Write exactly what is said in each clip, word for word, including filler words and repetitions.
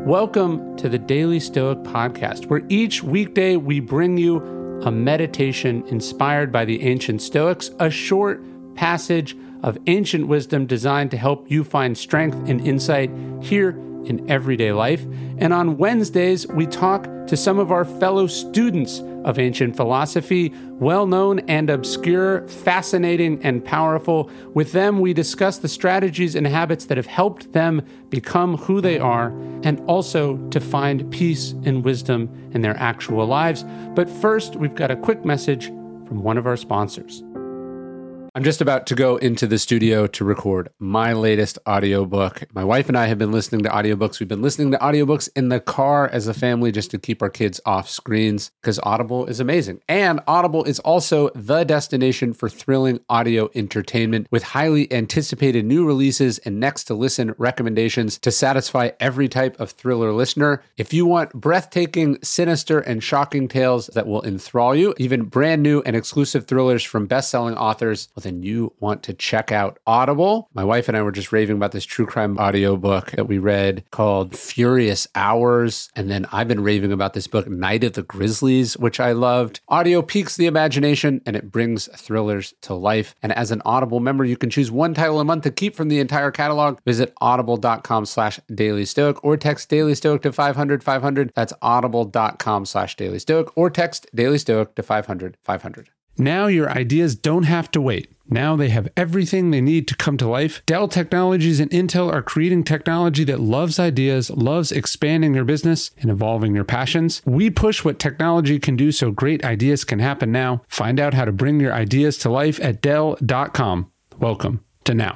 Welcome to the Daily Stoic Podcast, where each weekday we bring you a meditation inspired by the ancient Stoics, a short passage of ancient wisdom designed to help you find strength and insight here in everyday life. And on Wednesdays, we talk to some of our fellow students of ancient philosophy, well-known and obscure, fascinating and powerful. With them, we discuss the strategies and habits that have helped them become who they are, and also to find peace and wisdom in their actual lives. But first, we've got a quick message from one of our sponsors. I'm just about to go into the studio to record my latest audiobook. My wife and I have been listening to audiobooks. We've been listening to audiobooks in the car as a family just to keep our kids off screens because Audible is amazing. And Audible is also the destination for thrilling audio entertainment with highly anticipated new releases and next to listen recommendations to satisfy every type of thriller listener. If you want breathtaking, sinister, and shocking tales that will enthrall you, even brand new and exclusive thrillers from best-selling authors, then you want to check out Audible. My wife and I were just raving about this true crime audiobook that we read called Furious Hours. And then I've been raving about this book, Night of the Grizzlies, which I loved. Audio piques the imagination and it brings thrillers to life. And as an Audible member, you can choose one title a month to keep from the entire catalog. Visit audible.com slash Daily Stoic or text Daily Stoic to five hundred five hundred. That's audible.com slash Daily Stoic or text Daily Stoic to five hundred five hundred. Now your ideas don't have to wait. Now they have everything they need to come to life. Dell Technologies and Intel are creating technology that loves ideas, loves expanding your business and evolving your passions. We push what technology can do so great ideas can happen now. Find out how to bring your ideas to life at dell dot com. Welcome to Now.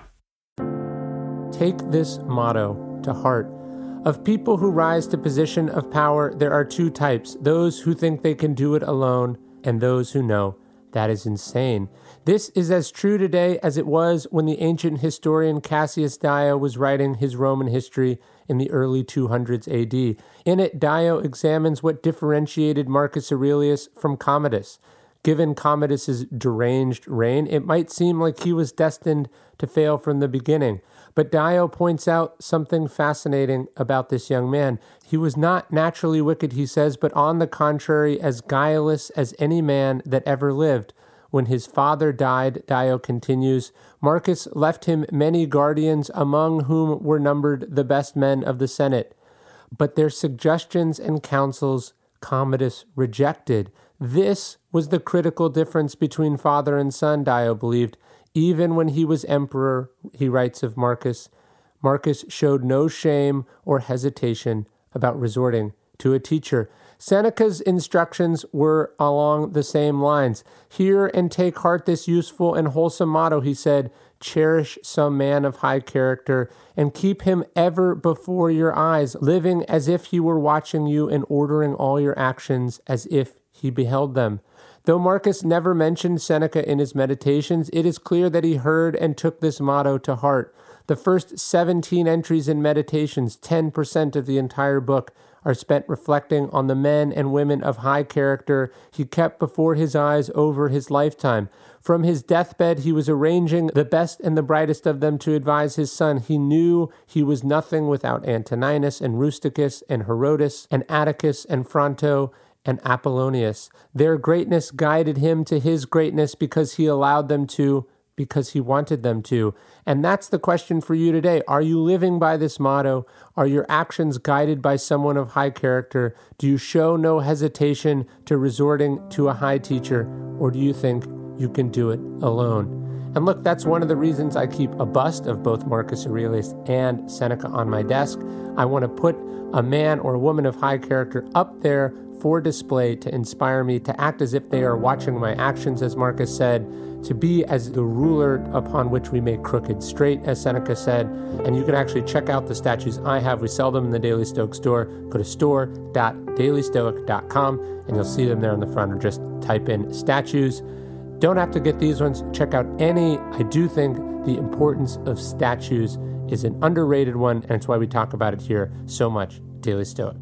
Take this motto to heart. Of people who rise to position of power, there are two types: those who think they can do it alone and those who know that is insane. This is as true today as it was when the ancient historian Cassius Dio was writing his Roman history in the early two hundreds A D. In it, Dio examines what differentiated Marcus Aurelius from Commodus. Given Commodus's deranged reign, it might seem like he was destined to fail from the beginning. But Dio points out something fascinating about this young man. He was not naturally wicked, he says, but on the contrary, as guileless as any man that ever lived. When his father died, Dio continues, Marcus left him many guardians, among whom were numbered the best men of the Senate. But their suggestions and counsels Commodus rejected. This was the critical difference between father and son, Dio believed. Even when he was emperor, he writes of Marcus, Marcus showed no shame or hesitation about resorting to a teacher. Seneca's instructions were along the same lines. Hear and take heart this useful and wholesome motto, he said, cherish some man of high character and keep him ever before your eyes, living as if he were watching you and ordering all your actions as if he beheld them. Though Marcus never mentioned Seneca in his meditations, it is clear that he heard and took this motto to heart. The first seventeen entries in Meditations, ten percent of the entire book, are spent reflecting on the men and women of high character he kept before his eyes over his lifetime. From his deathbed, he was arranging the best and the brightest of them to advise his son. He knew he was nothing without Antoninus and Rusticus and Herodotus and Atticus and Fronto and Apollonius. Their greatness guided him to his greatness because he allowed them to, because he wanted them to. And that's the question for you today. Are you living by this motto? Are your actions guided by someone of high character? Do you show no hesitation to resorting to a high teacher? Or do you think you can do it alone? And look, that's one of the reasons I keep a bust of both Marcus Aurelius and Seneca on my desk. I want to put a man or a woman of high character up there for display to inspire me to act as if they are watching my actions, as Marcus said, to be as the ruler upon which we make crooked straight, as Seneca said. And you can actually check out the statues I have. We sell them in the Daily Stoic store. Go to store dot daily stoic dot com and you'll see them there on the front, or just type in statues. Don't have to get these ones. Check out any. I do think the importance of statues is an underrated one, and it's why we talk about it here so much. Daily Stoic.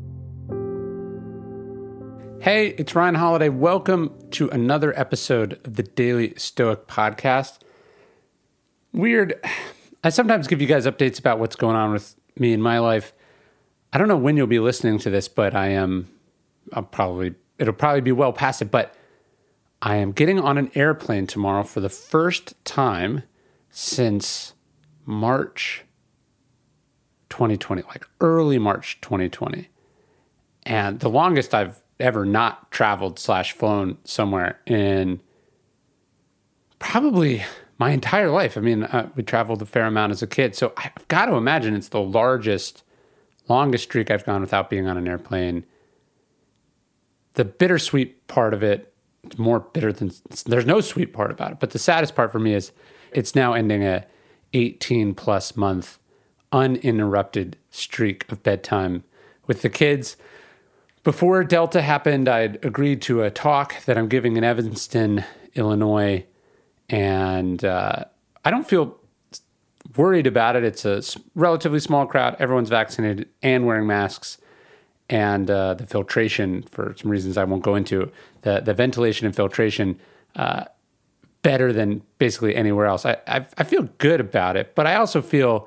Hey, it's Ryan Holiday. Welcome to another episode of the Daily Stoic Podcast. Weird. I sometimes give you guys updates about what's going on with me in my life. I don't know when you'll be listening to this, but I am, I'll probably, it'll probably be well past it, but I am getting on an airplane tomorrow for the first time since March twenty twenty, like early March twenty twenty. And the longest I've ever not traveled slash flown somewhere in probably my entire life. I mean, uh, we traveled a fair amount as a kid. So I've got to imagine it's the largest, longest streak I've gone without being on an airplane. The bittersweet part of it, it's more bitter than, there's no sweet part about it. But the saddest part for me is it's now ending a eighteen plus month uninterrupted streak of bedtime with the kids. Before Delta happened, I'd agreed to a talk that I'm giving in Evanston, Illinois, and uh, I don't feel worried about it. It's a relatively small crowd. Everyone's vaccinated and wearing masks, and uh, the filtration, for some reasons I won't go into, the, the ventilation and filtration, uh, better than basically anywhere else. I, I I feel good about it, but I also feel,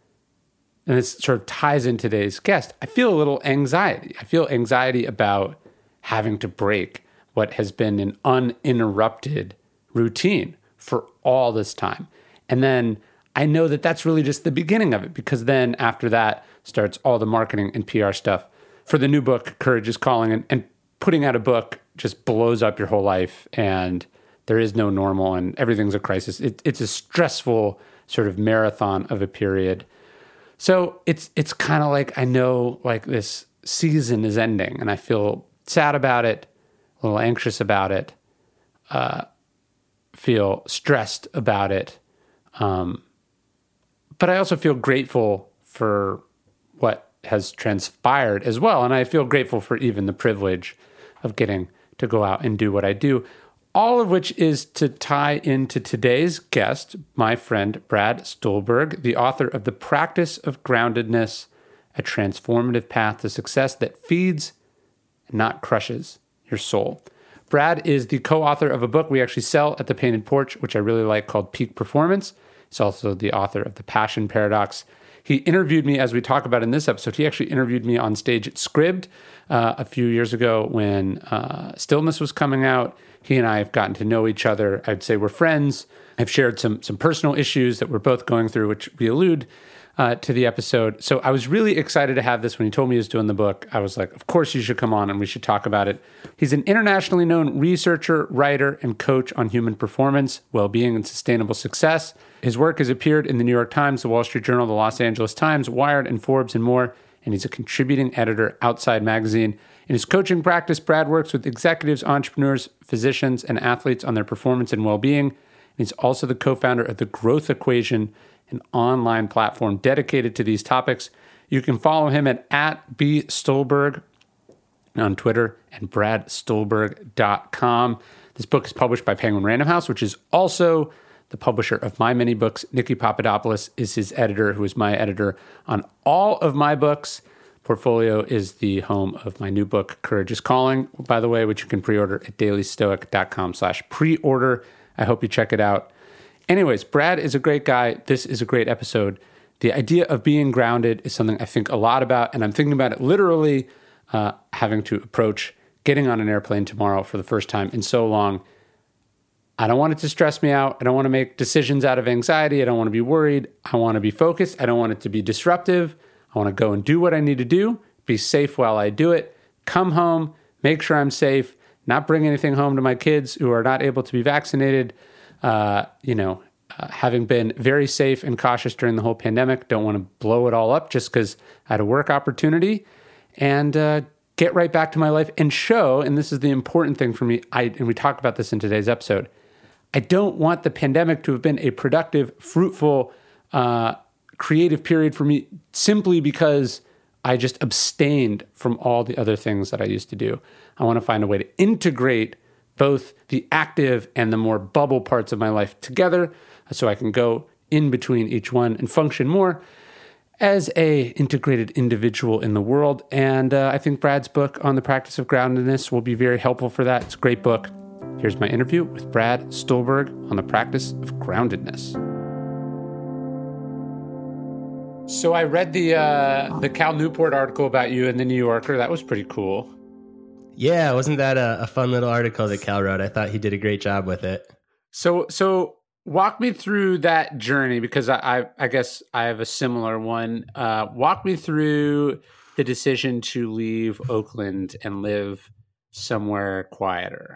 and this sort of ties in today's guest, I feel a little anxiety. I feel anxiety about having to break what has been an uninterrupted routine for all this time. And then I know that that's really just the beginning of it, because then after that starts all the marketing and P R stuff for the new book, Courage is Calling. And, and putting out a book just blows up your whole life, and there is no normal, and everything's a crisis. It, it's a stressful sort of marathon of a period. So it's it's kind of like I know like this season is ending, and I feel sad about it, a little anxious about it, uh, feel stressed about it. Um, but I also feel grateful for what has transpired as well. And I feel grateful for even the privilege of getting to go out and do what I do. All of which is to tie into today's guest, my friend Brad Stulberg, the author of The Practice of Groundedness, a transformative path to success that feeds and not crushes your soul. Brad is the co-author of a book we actually sell at the Painted Porch, which I really like, called Peak Performance. He's also the author of The Passion Paradox. He interviewed me, as we talk about in this episode, he actually interviewed me on stage at Scribd uh, a few years ago when uh, Stillness was coming out. He and I have gotten to know each other. I'd say we're friends. I've shared some some personal issues that we're both going through, which we allude uh, to the episode. So I was really excited to have this. When he told me he was doing the book, I was like, of course you should come on and we should talk about it. He's an internationally known researcher, writer, and coach on human performance, well-being, and sustainable success. His work has appeared in the New York Times, the Wall Street Journal, the Los Angeles Times, Wired, and Forbes, and more. And he's a contributing editor Outside Magazine. In his coaching practice, Brad works with executives, entrepreneurs, physicians, and athletes on their performance and well-being. And he's also the co-founder of The Growth Equation, an online platform dedicated to these topics. You can follow him at, at bstulberg on Twitter and brad stulberg dot com. This book is published by Penguin Random House, which is also the publisher of my many books. Nikki Papadopoulos is his editor, who is my editor on all of my books. Portfolio is the home of my new book, Courage is Calling, by the way, which you can pre-order at dailystoic.com slash pre-order. I hope you check it out. Anyways, Brad is a great guy. This is a great episode. The idea of being grounded is something I think a lot about, and I'm thinking about it literally uh, having to approach getting on an airplane tomorrow for the first time in so long. I don't want it to stress me out. I don't want to make decisions out of anxiety. I don't want to be worried. I want to be focused. I don't want it to be disruptive. I want to go and do what I need to do, be safe while I do it, come home, make sure I'm safe, not bring anything home to my kids who are not able to be vaccinated. Uh, you know, uh, having been very safe and cautious during the whole pandemic, don't want to blow it all up just because I had a work opportunity, and uh, get right back to my life and show, and this is the important thing for me, I, and we talk about this in today's episode, I don't want the pandemic to have been a productive, fruitful, uh, creative period for me simply because I just abstained from all the other things that I used to do. I want to find a way to integrate both the active and the more bubble parts of my life together so I can go in between each one and function more as a integrated individual in the world. And uh, I think Brad's book on the practice of groundedness will be very helpful for that. It's a great book. Here's my interview with Brad Stulberg on the practice of groundedness. So I read the uh, the Cal Newport article about you in the New Yorker. That was pretty cool. Yeah, wasn't that a, a fun little article that Cal wrote? I thought he did a great job with it. So so walk me through that journey, because I I, I guess I have a similar one. Uh, walk me through the decision to leave Oakland and live somewhere quieter.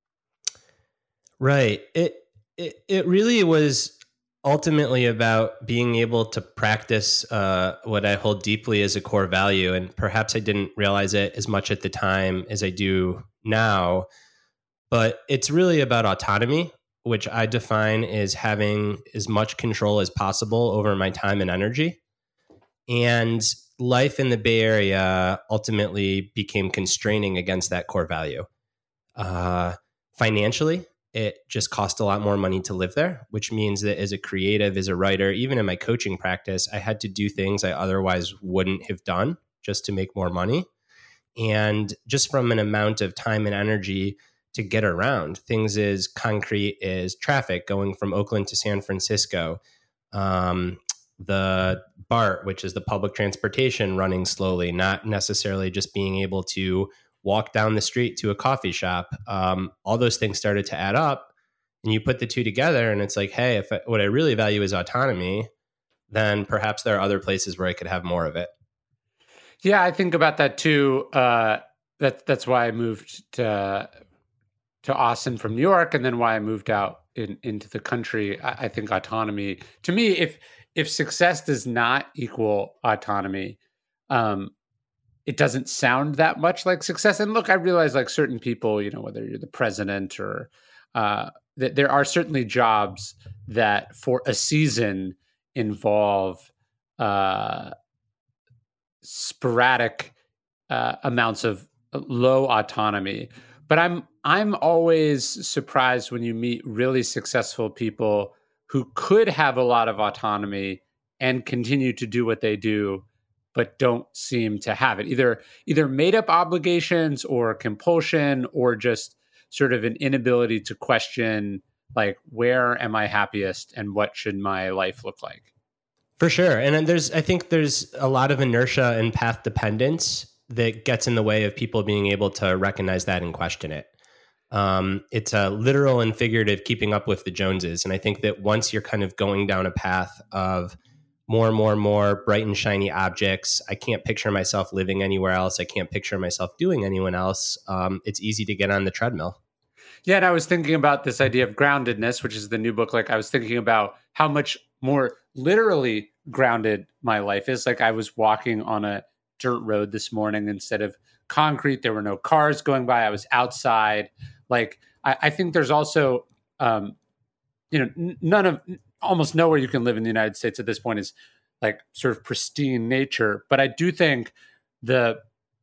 Right. It it it really was ultimately about being able to practice uh, what I hold deeply as a core value. And perhaps I didn't realize it as much at the time as I do now. But it's really about autonomy, which I define as having as much control as possible over my time and energy. And life in the Bay Area ultimately became constraining against that core value. Uh, financially, it just cost a lot more money to live there, which means that as a creative, as a writer, even in my coaching practice, I had to do things I otherwise wouldn't have done just to make more money. And just from an amount of time and energy to get around, things as concrete as traffic going from Oakland to San Francisco, um, the BART, which is the public transportation, running slowly, not necessarily just being able to walk down the street to a coffee shop. Um, all those things started to add up, and you put the two together and it's like, hey, if I, what I really value is autonomy, then perhaps there are other places where I could have more of it. Yeah, I think about that too. Uh, that, that's why I moved to, to Austin from New York, and then why I moved out in, into the country. I, I think autonomy, to me, if if success does not equal autonomy, um, it doesn't sound that much like success. And look, I realize like certain people, you know, whether you're the president or uh, that there are certainly jobs that for a season involve uh, sporadic uh, amounts of low autonomy. But I'm I'm always surprised when you meet really successful people who could have a lot of autonomy and continue to do what they do, but don't seem to have it. Either either made up obligations or compulsion, or just sort of an inability to question, like, where am I happiest and what should my life look like? For sure. And there's, I think there's a lot of inertia and path dependence that gets in the way of people being able to recognize that and question it. Um, it's a literal and figurative keeping up with the Joneses. And I think that once you're kind of going down a path of more and more and more bright and shiny objects, I can't picture myself living anywhere else. I can't picture myself doing anyone else. Um, it's easy to get on the treadmill. Yeah, and I was thinking about this idea of groundedness, which is the new book. Like, I was thinking about how much more literally grounded my life is. Like, I was walking on a dirt road this morning instead of concrete. There were no cars going by. I was outside. Like, I, I think there's also, um, you know, n- none of, almost nowhere you can live in the United States at this point is like sort of pristine nature. But I do think the,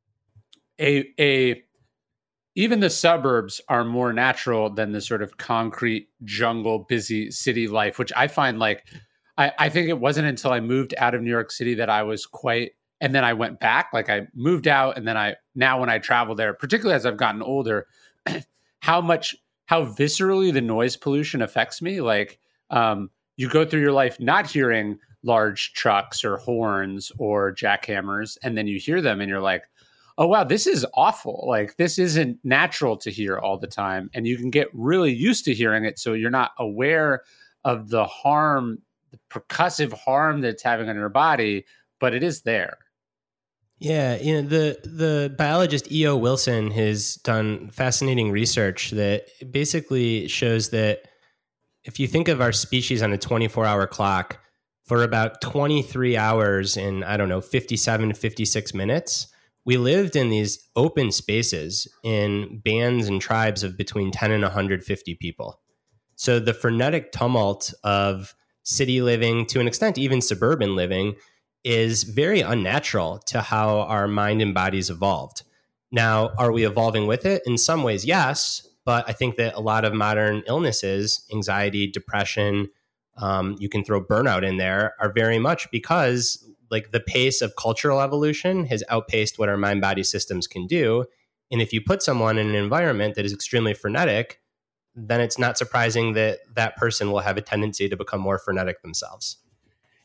a, a, even the suburbs are more natural than the sort of concrete jungle, busy city life, which I find like, I, I think it wasn't until I moved out of New York City that I was quite, and then I went back, like I moved out. And then I, now when I travel there, particularly as I've gotten older, how much, how viscerally the noise pollution affects me. Like, um, you go through your life not hearing large trucks or horns or jackhammers, and then you hear them and you're like, oh, wow, this is awful. Like, this isn't natural to hear all the time. And you can get really used to hearing it, so you're not aware of the harm, the percussive harm that it's having on your body, but it is there. Yeah, you know, the the biologist E O Wilson has done fascinating research that basically shows that if you think of our species on a twenty-four hour clock, for about twenty-three hours and, I don't know, fifty-seven, fifty-six minutes, we lived in these open spaces in bands and tribes of between ten and one hundred fifty people. So the frenetic tumult of city living, to an extent, even suburban living, is very unnatural to how our mind and bodies evolved. Now, are we evolving with it? In some ways, yes. But I think that a lot of modern illnesses, anxiety, depression, um, you can throw burnout in there, are very much because like the pace of cultural evolution has outpaced what our mind body systems can do. And if you put someone in an environment that is extremely frenetic, then it's not surprising that that person will have a tendency to become more frenetic themselves.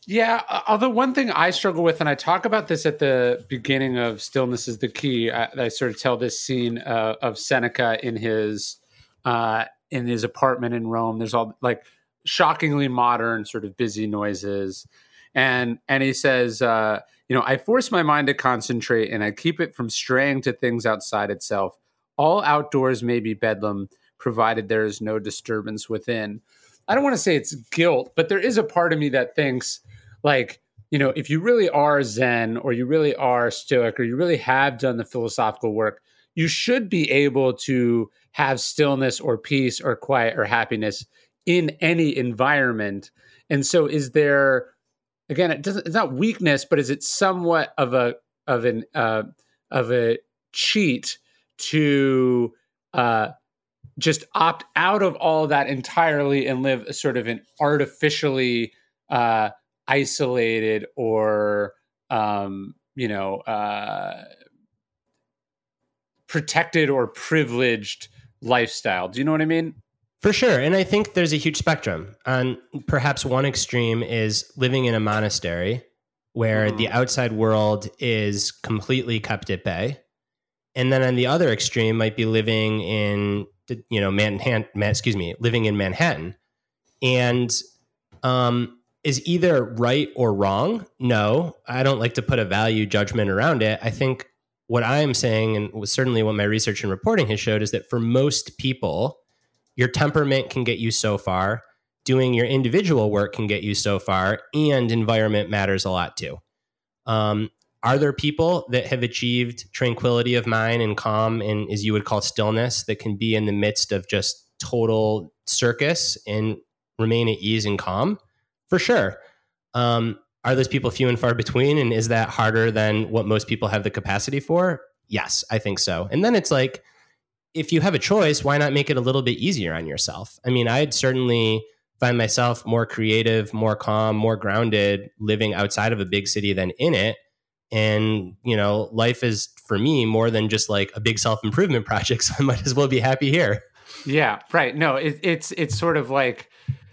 Yeah, uh, although one thing I struggle with, and I talk about this at the beginning of Stillness is the Key, I, I sort of tell this scene uh, of Seneca in his uh, in his apartment in Rome. There's all like shockingly modern, sort of busy noises, and and he says, uh, you know, I force my mind to concentrate, and I keep it from straying to things outside itself. All outdoors may be bedlam, provided there is no disturbance within. I don't want to say it's guilt, but there is a part of me that thinks, like, you know, if you really are Zen or you really are Stoic or you really have done the philosophical work, you should be able to have stillness or peace or quiet or happiness in any environment. And so is there, again, it doesn't, it's not weakness, but is it somewhat of a, of an, uh, of a cheat to, uh, just opt out of all of that entirely and live a sort of an artificially uh, isolated or, um, you know, uh, protected or privileged lifestyle. Do you know what I mean? For sure. And I think there's a huge spectrum. On perhaps one extreme is living in a monastery where mm-hmm. the outside world is completely kept at bay. And then on the other extreme might be living in, you know, Manhattan, excuse me, living in Manhattan. And um, is either right or wrong? No, I don't like to put a value judgment around it. I think what I am saying, and was certainly what my research and reporting has showed, is that for most people, your temperament can get you so far, doing your individual work can get you so far, and environment matters a lot too. Um, Are there people that have achieved tranquility of mind and calm and, as you would call, stillness, that can be in the midst of just total circus and remain at ease and calm? For sure. Um, are those people few and far between? And is that harder than what most people have the capacity for? Yes, I think so. And then it's like, if you have a choice, why not make it a little bit easier on yourself? I mean, I'd certainly find myself more creative, more calm, more grounded living outside of a big city than in it. And, you know, life is, for me, more than just like a big self-improvement project. So I might as well be happy here. Yeah, right. No, it, it's it's sort of like,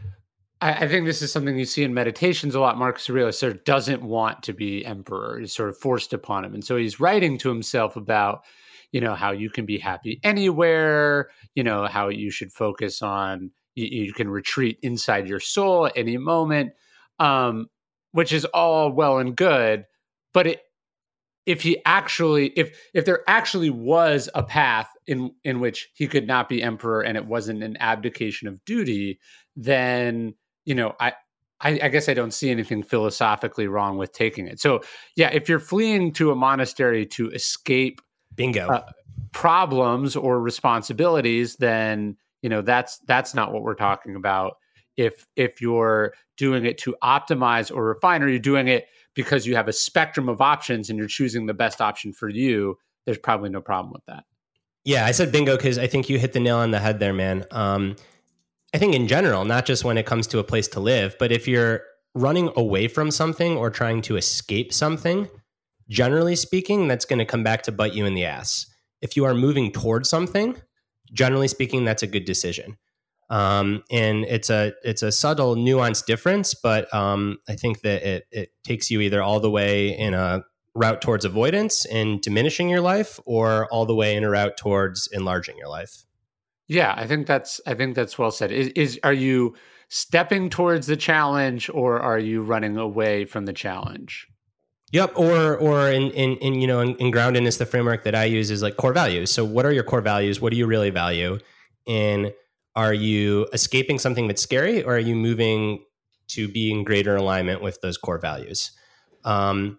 I, I think this is something you see in meditations a lot. Marcus Aurelius sort of doesn't want to be emperor. He's sort of forced upon him. And so he's writing to himself about, you know, how you can be happy anywhere, you know, how you should focus on, you, you can retreat inside your soul at any moment, um, which is all well and good. But it, if he actually, if if there actually was a path in in which he could not be emperor and it wasn't an abdication of duty, then, you know, I, I, I guess I don't see anything philosophically wrong with taking it. So, yeah, if you're fleeing to a monastery to escape bingo uh, problems or responsibilities, then, you know, that's that's not what we're talking about. If if you're doing it to optimize or refine, or you're doing it because you have a spectrum of options and you're choosing the best option for you, there's probably no problem with that. Yeah, I said bingo because I think you hit the nail on the head there, man. Um, I think in general, not just when it comes to a place to live, but if you're running away from something or trying to escape something, generally speaking, that's going to come back to bite you in the ass. If you are moving towards something, generally speaking, that's a good decision. Um, and it's a it's a subtle, nuanced difference, but um, I think that it it takes you either all the way in a route towards avoidance and diminishing your life, or all the way in a route towards enlarging your life. Yeah, I think that's I think that's well said. Is, is are you stepping towards the challenge, or are you running away from the challenge? Yep. Or, or in, in, in you know, in, in groundedness, the framework that I use is like core values. So what are your core values? What do you really value? And are you escaping something that's scary, or are you moving to be in greater alignment with those core values? Um,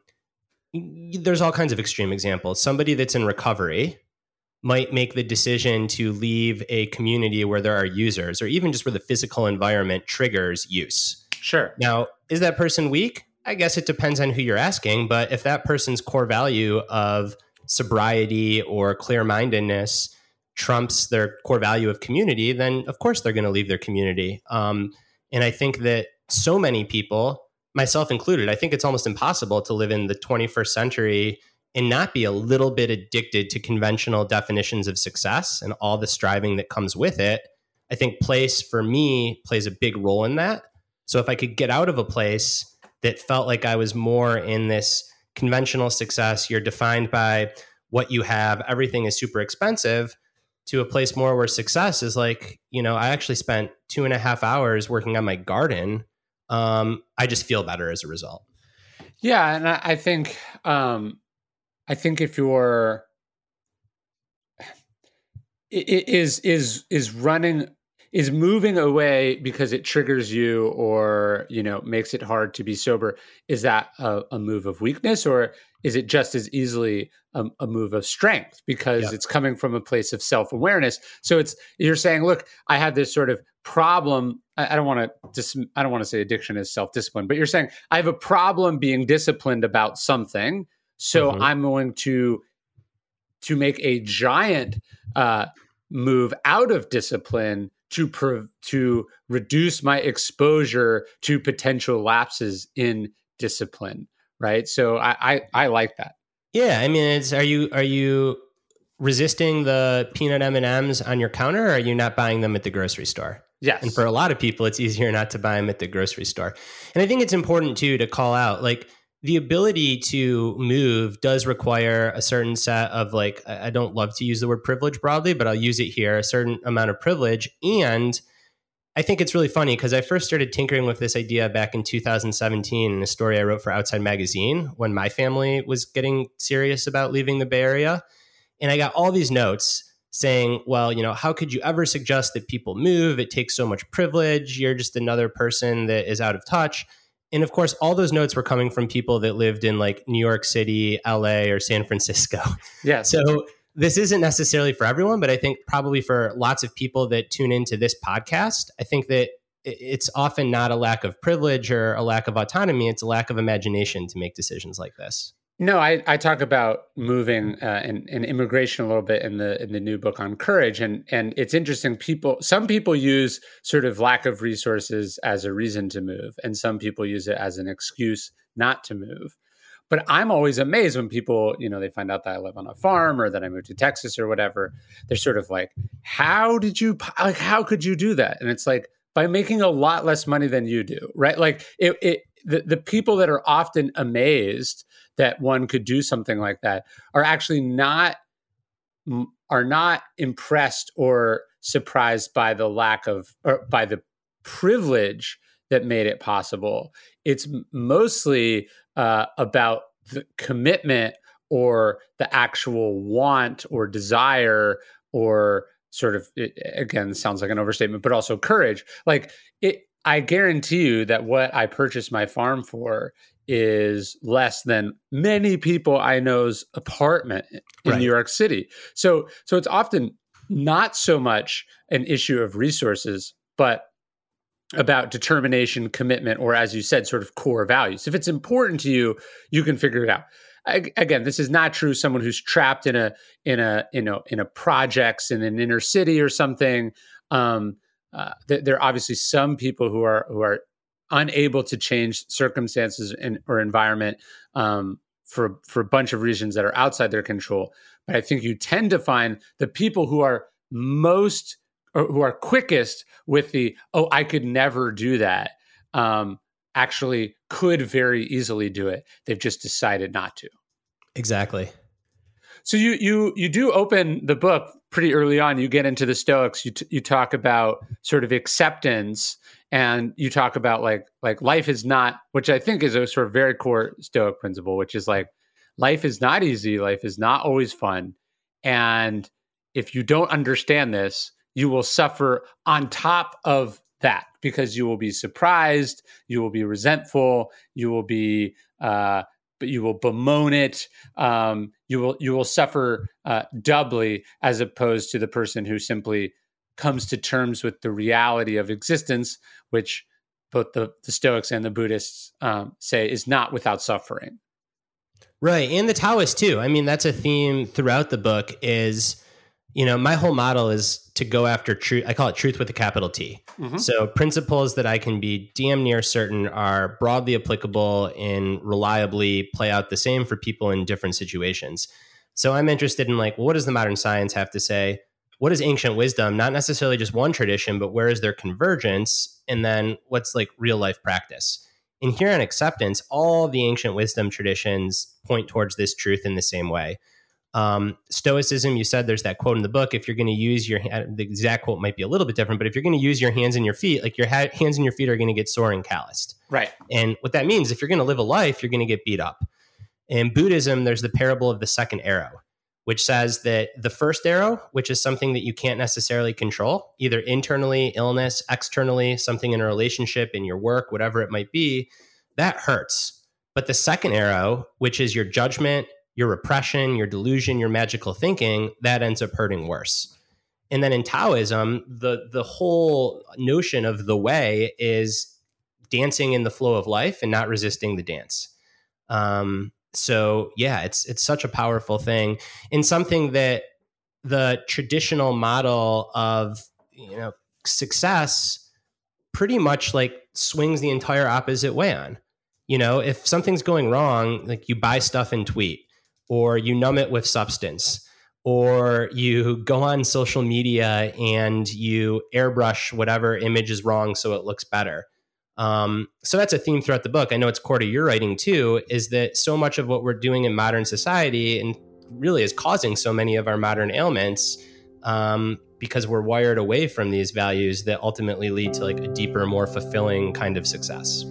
there's all kinds of extreme examples. Somebody that's in recovery might make the decision to leave a community where there are users, or even just where the physical environment triggers use. Sure. Now, is that person weak? I guess it depends on who you're asking, but if that person's core value of sobriety or clear-mindedness trumps their core value of community, then of course they're going to leave their community. Um, and I think that so many people, myself included, I think it's almost impossible to live in the twenty-first century and not be a little bit addicted to conventional definitions of success and all the striving that comes with it. I think place for me plays a big role in that. So if I could get out of a place that felt like I was more in this conventional success. You're defined by what you have. Everything is super expensive, to a place more where success is like, you know, I actually spent two and a half hours working on my garden. Um, I just feel better as a result. Yeah. And I, I think, um, I think if you're, it is, is, is running, is moving away because it triggers you or, you know, makes it hard to be sober. Is that a, a move of weakness, or is it just as easily a, a move of strength because yeah. it's coming from a place of self-awareness? So it's, you're saying, look, I had this sort of problem. I, I don't want to dis, I don't want to say addiction is self-discipline, but you're saying I have a problem being disciplined about something. So mm-hmm. I'm going to, to make a giant uh, move out of discipline to prov- to reduce my exposure to potential lapses in discipline, right? So I, I I like that. Yeah, I mean, it's are you are you resisting the peanut M and M's on your counter, or are you not buying them at the grocery store? Yes. And for a lot of people, it's easier not to buy them at the grocery store. And I think it's important too to call out, like, the ability to move does require a certain set of, like, I don't love to use the word privilege broadly, but I'll use it here, a certain amount of privilege. And I think it's really funny because I first started tinkering with this idea back in two thousand seventeen in a story I wrote for Outside Magazine when my family was getting serious about leaving the Bay Area. And I got all these notes saying, well, you know, how could you ever suggest that people move? It takes so much privilege. You're just another person that is out of touch. And of course, all those notes were coming from people that lived in like New York City, L A, or San Francisco. Yeah. So this isn't necessarily for everyone, but I think probably for lots of people that tune into this podcast, I think that it's often not a lack of privilege or a lack of autonomy. It's a lack of imagination to make decisions like this. No, I, I talk about moving uh, and, and immigration a little bit in the in the new book on courage, and and it's interesting. People, some people use sort of lack of resources as a reason to move, and some people use it as an excuse not to move. But I'm always amazed when people, you know, they find out that I live on a farm or that I moved to Texas or whatever. They're sort of like, "How did you? Like, how could you do that?" And it's like, by making a lot less money than you do, right? Like it. it the, the people that are often amazed that one could do something like that are actually not are not impressed or surprised by the lack of or by the privilege that made it possible. It's mostly uh, about the commitment or the actual want or desire or sort of, it, again, sounds like an overstatement, but also courage. Like it, I guarantee you that what I purchased my farm for is less than many people I know's apartment in right. New York City. So, so it's often not so much an issue of resources, but about determination, commitment, or as you said, sort of core values. If it's important to you, you can figure it out. I, again, this is not true. Someone who's trapped in a in a you know in a projects in an inner city or something. Um, uh, th- there are obviously some people who are who are unable to change circumstances in, or environment um, for for a bunch of reasons that are outside their control. But I think you tend to find the people who are most or who are quickest with the oh, I could never do that. Um, actually could very easily do it. They've just decided not to. Exactly. So you you you do open the book pretty early on. You get into the Stoics. You t- you talk about sort of acceptance, and you talk about like like life is not, which I think is a sort of very core Stoic principle, which is like life is not easy. Life is not always fun, and if you don't understand this, you will suffer on top of that because you will be surprised, you will be resentful, you will be, uh, but you will bemoan it. Um, you will you will suffer uh, doubly as opposed to the person who simply comes to terms with the reality of existence, which both the, the Stoics and the Buddhists um, say is not without suffering. Right, and the Taoists too. I mean, that's a theme throughout the book. Is you know, my whole model is to go after truth. I call it truth with a capital T. Mm-hmm. So principles that I can be damn near certain are broadly applicable and reliably play out the same for people in different situations. So I'm interested in like, what does the modern science have to say? What is ancient wisdom? Not necessarily just one tradition, but where is their convergence? And then what's like real life practice? And here on acceptance, all the ancient wisdom traditions point towards this truth in the same way. Um, Stoicism, you said there's that quote in the book, if you're going to use your, the exact quote might be a little bit different, but if you're going to use your hands and your feet, like your ha- hands and your feet are going to get sore and calloused. Right. And what that means, if you're going to live a life, you're going to get beat up. In Buddhism, there's the parable of the second arrow, which says that the first arrow, which is something that you can't necessarily control, either internally, illness, externally, something in a relationship, in your work, whatever it might be, that hurts. But the second arrow, which is your judgment, your repression, your delusion, your magical thinking, that ends up hurting worse. And then in Taoism, the the whole notion of the way is dancing in the flow of life and not resisting the dance. Um, so yeah, it's it's such a powerful thing, and something that the traditional model of, you know, success pretty much like swings the entire opposite way on. You know, if something's going wrong, like you buy stuff and tweet, or you numb it with substance, or you go on social media and you airbrush whatever image is wrong so it looks better. Um, so that's a theme throughout the book. I know it's core to your writing too, is that so much of what we're doing in modern society and really is causing so many of our modern ailments, um, because we're wired away from these values that ultimately lead to like a deeper, more fulfilling kind of success.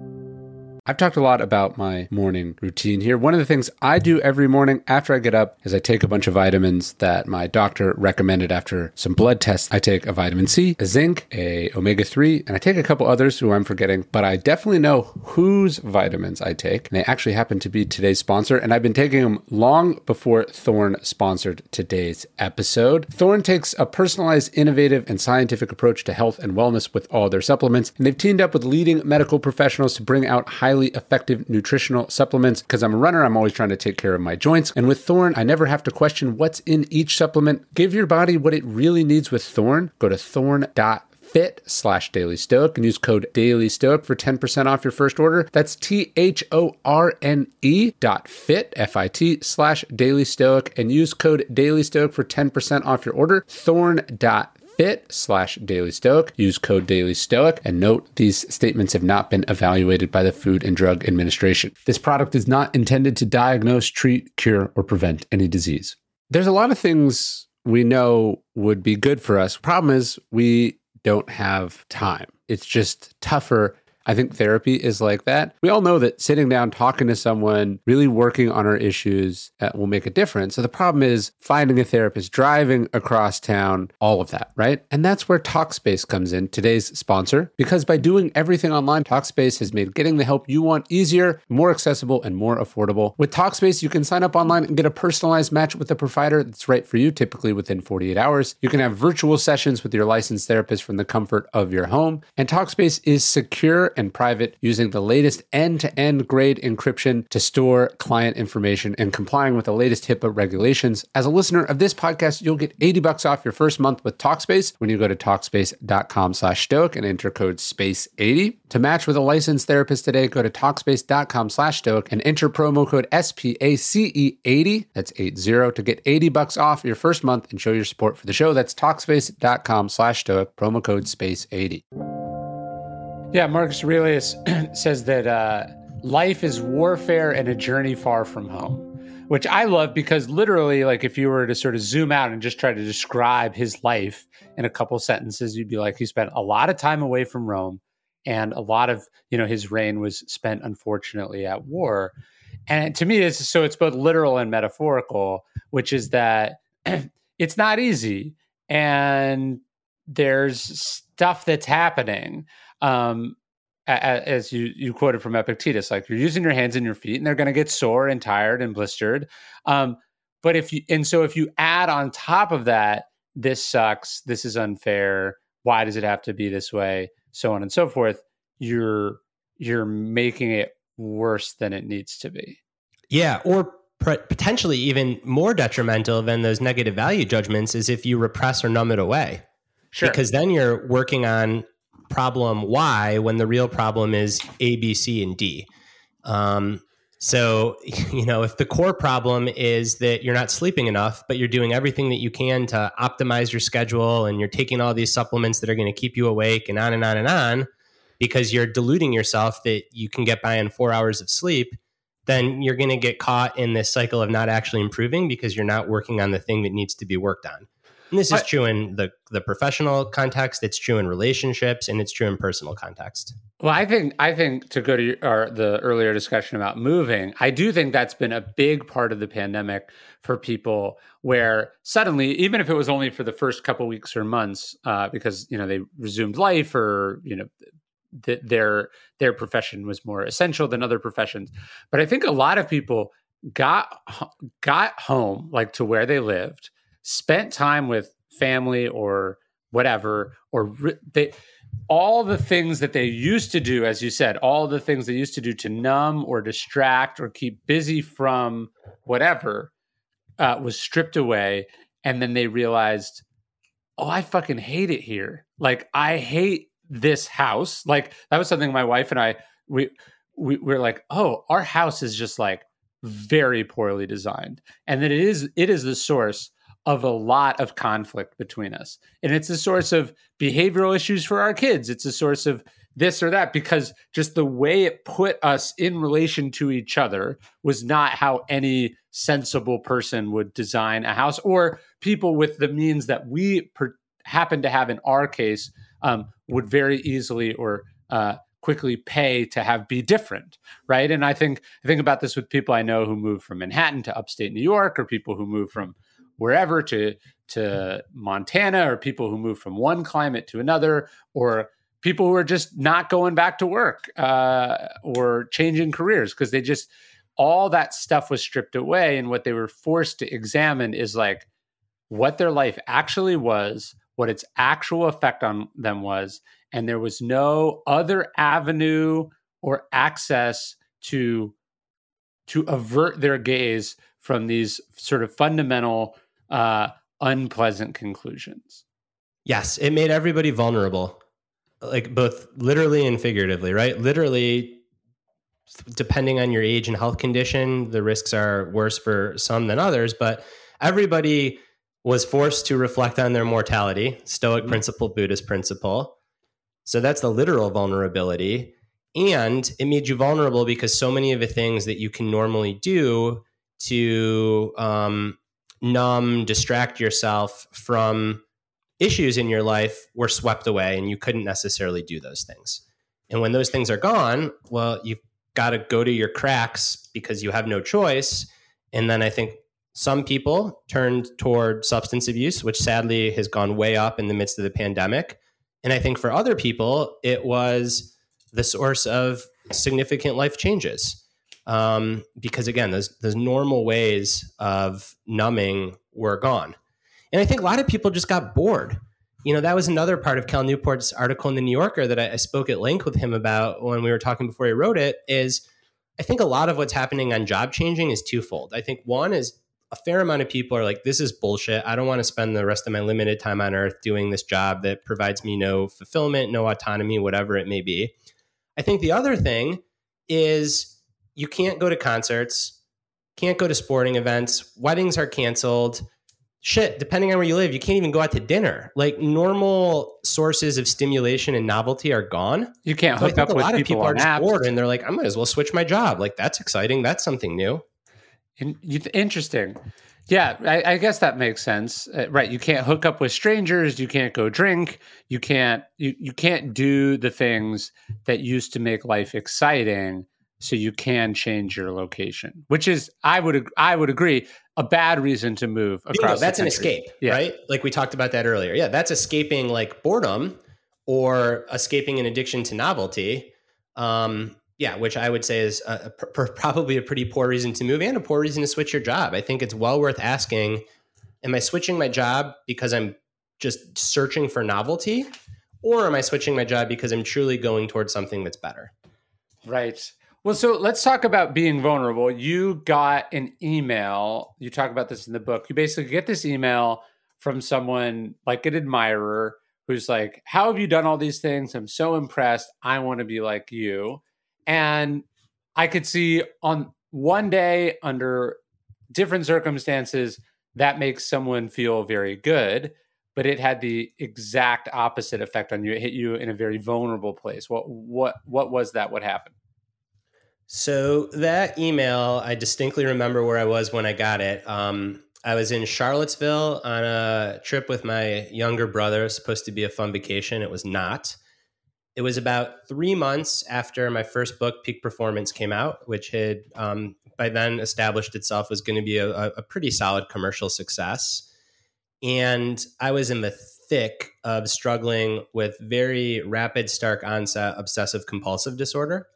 I've talked a lot about my morning routine here. One of the things I do every morning after I get up is I take a bunch of vitamins that my doctor recommended after some blood tests. I take a vitamin C, a zinc, a omega three, and I take a couple others who I'm forgetting, but I definitely know whose vitamins I take. And they actually happen to be today's sponsor, and I've been taking them long before Thorne sponsored today's episode. Thorne takes a personalized, innovative, and scientific approach to health and wellness with all their supplements, and they've teamed up with leading medical professionals to bring out highly effective nutritional supplements. Because I'm a runner, I'm always trying to take care of my joints. And with Thorne, I never have to question what's in each supplement. Give your body what it really needs with Thorne. Go to thorne dot fit slash Daily Stoic and use code Daily Stoic for ten percent off your first order. That's T H O R N E dot fit, F I T, slash Daily Stoic, and use code Daily Stoic for ten percent off your order. thorne dot fit slash Daily Stoic. Use code Daily Stoic, and note these statements have not been evaluated by the Food and Drug Administration. This product is not intended to diagnose, treat, cure, or prevent any disease. There's a lot of things we know would be good for us. Problem is we don't have time. It's just tougher. I think therapy is like that. We all know that sitting down, talking to someone, really working on our issues uh, will make a difference. So the problem is finding a therapist, driving across town, all of that, right? And that's where Talkspace comes in, today's sponsor, because by doing everything online, Talkspace has made getting the help you want easier, more accessible, and more affordable. With Talkspace, you can sign up online and get a personalized match with a provider that's right for you, typically within forty-eight hours. You can have virtual sessions with your licensed therapist from the comfort of your home. And Talkspace is secure and private, using the latest end-to-end grade encryption to store client information and complying with the latest HIPAA regulations. As a listener of this podcast, you'll get eighty bucks off your first month with Talkspace when you go to Talkspace.com slash Stoic and enter code space eighty. To match with a licensed therapist today, go to Talkspace.com slash Stoic and enter promo code S P A C E eighty, that's eighty, to get eighty bucks off your first month and show your support for the show. That's Talkspace.com slash Stoic, promo code space eighty. Yeah, Marcus Aurelius says that uh, life is warfare and a journey far from home, which I love because literally, like, if you were to sort of zoom out and just try to describe his life in a couple sentences, you'd be like, he spent a lot of time away from Rome, and a lot of, you know, his reign was spent, unfortunately, at war. And to me, it's so it's both literal and metaphorical, which is that it's not easy, and there's stuff that's happening. Um, as you, you quoted from Epictetus, like, you're using your hands and your feet and they're going to get sore and tired and blistered. Um, but if you, and so if you add on top of that, this sucks, this is unfair, why does it have to be this way, so on and so forth, you're, you're making it worse than it needs to be. Yeah. Or p- potentially even more detrimental than those negative value judgments is if you repress or numb it away. Sure. Because then you're working on problem Y when the real problem is A, B, C, and D. Um, so, you know, if the core problem is that you're not sleeping enough, but you're doing everything that you can to optimize your schedule and you're taking all these supplements that are going to keep you awake and on and on and on, because you're deluding yourself that you can get by on four hours of sleep, then you're going to get caught in this cycle of not actually improving because you're not working on the thing that needs to be worked on. And this is I, true in the, the professional context, it's true in relationships, and it's true in personal context. Well, I think I think to go to your, our, the earlier discussion about moving, I do think that's been a big part of the pandemic for people, where suddenly, even if it was only for the first couple weeks or months, uh, because you know they resumed life, or you know th- their their profession was more essential than other professions, but I think a lot of people got got home, like to where they lived, spent time with family or whatever, or re- they. all the things that they used to do, as you said, all the things they used to do to numb or distract or keep busy from whatever uh, was stripped away. And then they realized, oh, I fucking hate it here. Like, I hate this house. Like, that was something my wife and I, we, we we're like, oh, our house is just like very poorly designed. And that it is, it is the source of a lot of conflict between us. And it's a source of behavioral issues for our kids. It's a source of this or that, because just the way it put us in relation to each other was not how any sensible person would design a house, or people with the means that we per- happen to have in our case um, would very easily or uh, quickly pay to have be different, right? And I think I think about this with people I know who moved from Manhattan to upstate New York, or people who move from wherever to to Montana, or people who move from one climate to another, or people who are just not going back to work uh, or changing careers because they just, all that stuff was stripped away. And what they were forced to examine is like what their life actually was, what its actual effect on them was. And there was no other avenue or access to, to avert their gaze from these sort of fundamental uh, unpleasant conclusions. Yes, it made everybody vulnerable, like both literally and figuratively, right? Literally, depending on your age and health condition, the risks are worse for some than others, but everybody was forced to reflect on their mortality, Stoic mm-hmm. principle, Buddhist principle. So that's the literal vulnerability. And it made you vulnerable because so many of the things that you can normally do to um, numb, distract yourself from issues in your life were swept away, and you couldn't necessarily do those things. And when those things are gone, well, you've got to go to your cracks because you have no choice. And then I think some people turned toward substance abuse, which sadly has gone way up in the midst of the pandemic. And I think for other people, it was the source of significant life changes. Um, because again, those, those normal ways of numbing were gone. And I think a lot of people just got bored. You know, that was another part of Cal Newport's article in the New Yorker that I, I spoke at length with him about when we were talking before he wrote it, is I think a lot of what's happening on job changing is twofold. I think one is a fair amount of people are like, this is bullshit. I don't want to spend the rest of my limited time on earth doing this job that provides me no fulfillment, no autonomy, whatever it may be. I think the other thing is you can't go to concerts, can't go to sporting events, weddings are canceled. Shit, depending on where you live, you can't even go out to dinner. Like, normal sources of stimulation and novelty are gone. You can't hook so up with people. A lot of people are just bored, and they're like, I might as well switch my job. Like, that's exciting. That's something new. In, interesting. Yeah, I, I guess that makes sense. Uh, right. You can't hook up with strangers. You can't go drink. You can't, you, you can't do the things that used to make life exciting. So you can change your location, which is, I would, I would agree, a bad reason to move across. You know, that's the an escape, yeah. Right? Like we talked about that earlier. Yeah, that's escaping like boredom or escaping an addiction to novelty. Um, yeah, which I would say is a, a, probably a pretty poor reason to move and a poor reason to switch your job. I think it's well worth asking, am I switching my job because I'm just searching for novelty, or am I switching my job because I'm truly going towards something that's better? Right. Well, so let's talk about being vulnerable. You got an email. You talk about this in the book. You basically get this email from someone like an admirer who's like, how have you done all these things? I'm so impressed. I want to be like you. And I could see on one day under different circumstances, that makes someone feel very good. but it had the exact opposite effect on you. It hit you in a very vulnerable place. What what what was that? What happened? So that email, I distinctly remember where I was when I got it. Um, I was in Charlottesville on a trip with my younger brother. It was supposed to be a fun vacation. It was not. It was about three months after my first book, Peak Performance, came out, which had um, by then established itself as going to be a, a pretty solid commercial success. And I was in the thick of struggling with very rapid, stark onset obsessive compulsive disorder.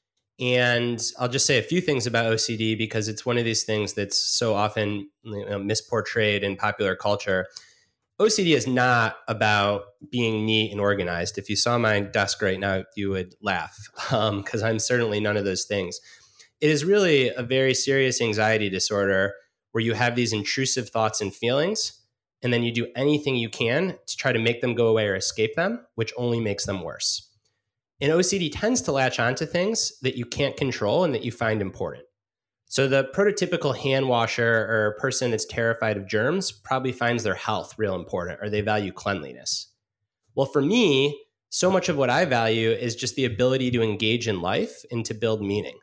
And I'll just say a few things about O C D because it's one of these things that's so often, you know, misportrayed in popular culture. O C D is not about being neat and organized. If you saw my desk right now, you would laugh because um, I'm certainly none of those things. It is really a very serious anxiety disorder where you have these intrusive thoughts and feelings, and then you do anything you can to try to make them go away or escape them, which only makes them worse. And O C D tends to latch onto things that you can't control and that you find important. So the prototypical hand washer or person that's terrified of germs probably finds their health real important, or they value cleanliness. Well, for me, so much of what I value is just the ability to engage in life and to build meaning.